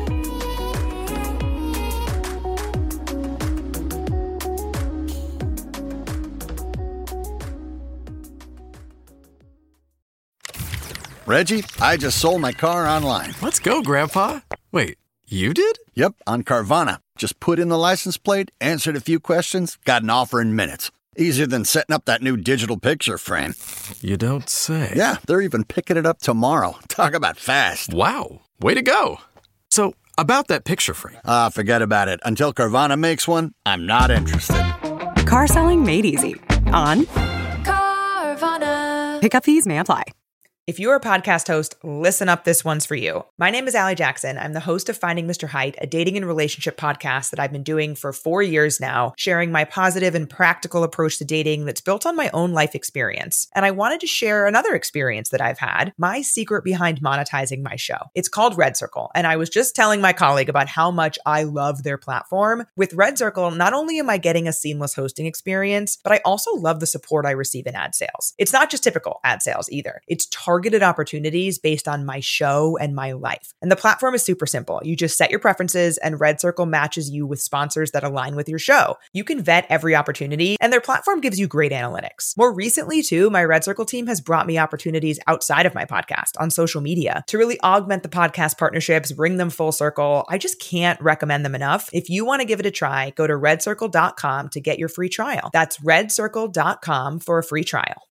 Speaker 8: Reggie, I just sold my car online.
Speaker 9: Let's go, Grandpa. Wait, you did?
Speaker 8: Yep, on Carvana. Just put in the license plate, answered a few questions, got an offer in minutes. Easier than setting up that new digital picture frame.
Speaker 9: You don't say.
Speaker 8: Yeah, they're even picking it up tomorrow. Talk about fast.
Speaker 9: Wow, way to go. So, about that picture frame.
Speaker 8: Ah, forget about it. Until Carvana makes one, I'm not interested.
Speaker 10: Car selling made easy. On Carvana. Pickup fees may apply.
Speaker 11: If you're a podcast host, listen up, this one's for you. My name is Allie Jackson. I'm the host of Finding Mister Height, a dating and relationship podcast that I've been doing for four years now, sharing my positive and practical approach to dating that's built on my own life experience. And I wanted to share another experience that I've had, my secret behind monetizing my show. It's called Red Circle, and I was just telling my colleague about how much I love their platform. With Red Circle, not only am I getting a seamless hosting experience, but I also love the support I receive in ad sales. It's not just typical ad sales either. It's targeted targeted opportunities based on my show and my life. And the platform is super simple. You just set your preferences and Red Circle matches you with sponsors that align with your show. You can vet every opportunity and their platform gives you great analytics. More recently too, my Red Circle team has brought me opportunities outside of my podcast on social media to really augment the podcast partnerships, bring them full circle. I just can't recommend them enough. If you want to give it a try, go to red circle dot com to get your free trial. That's red circle dot com for a free trial.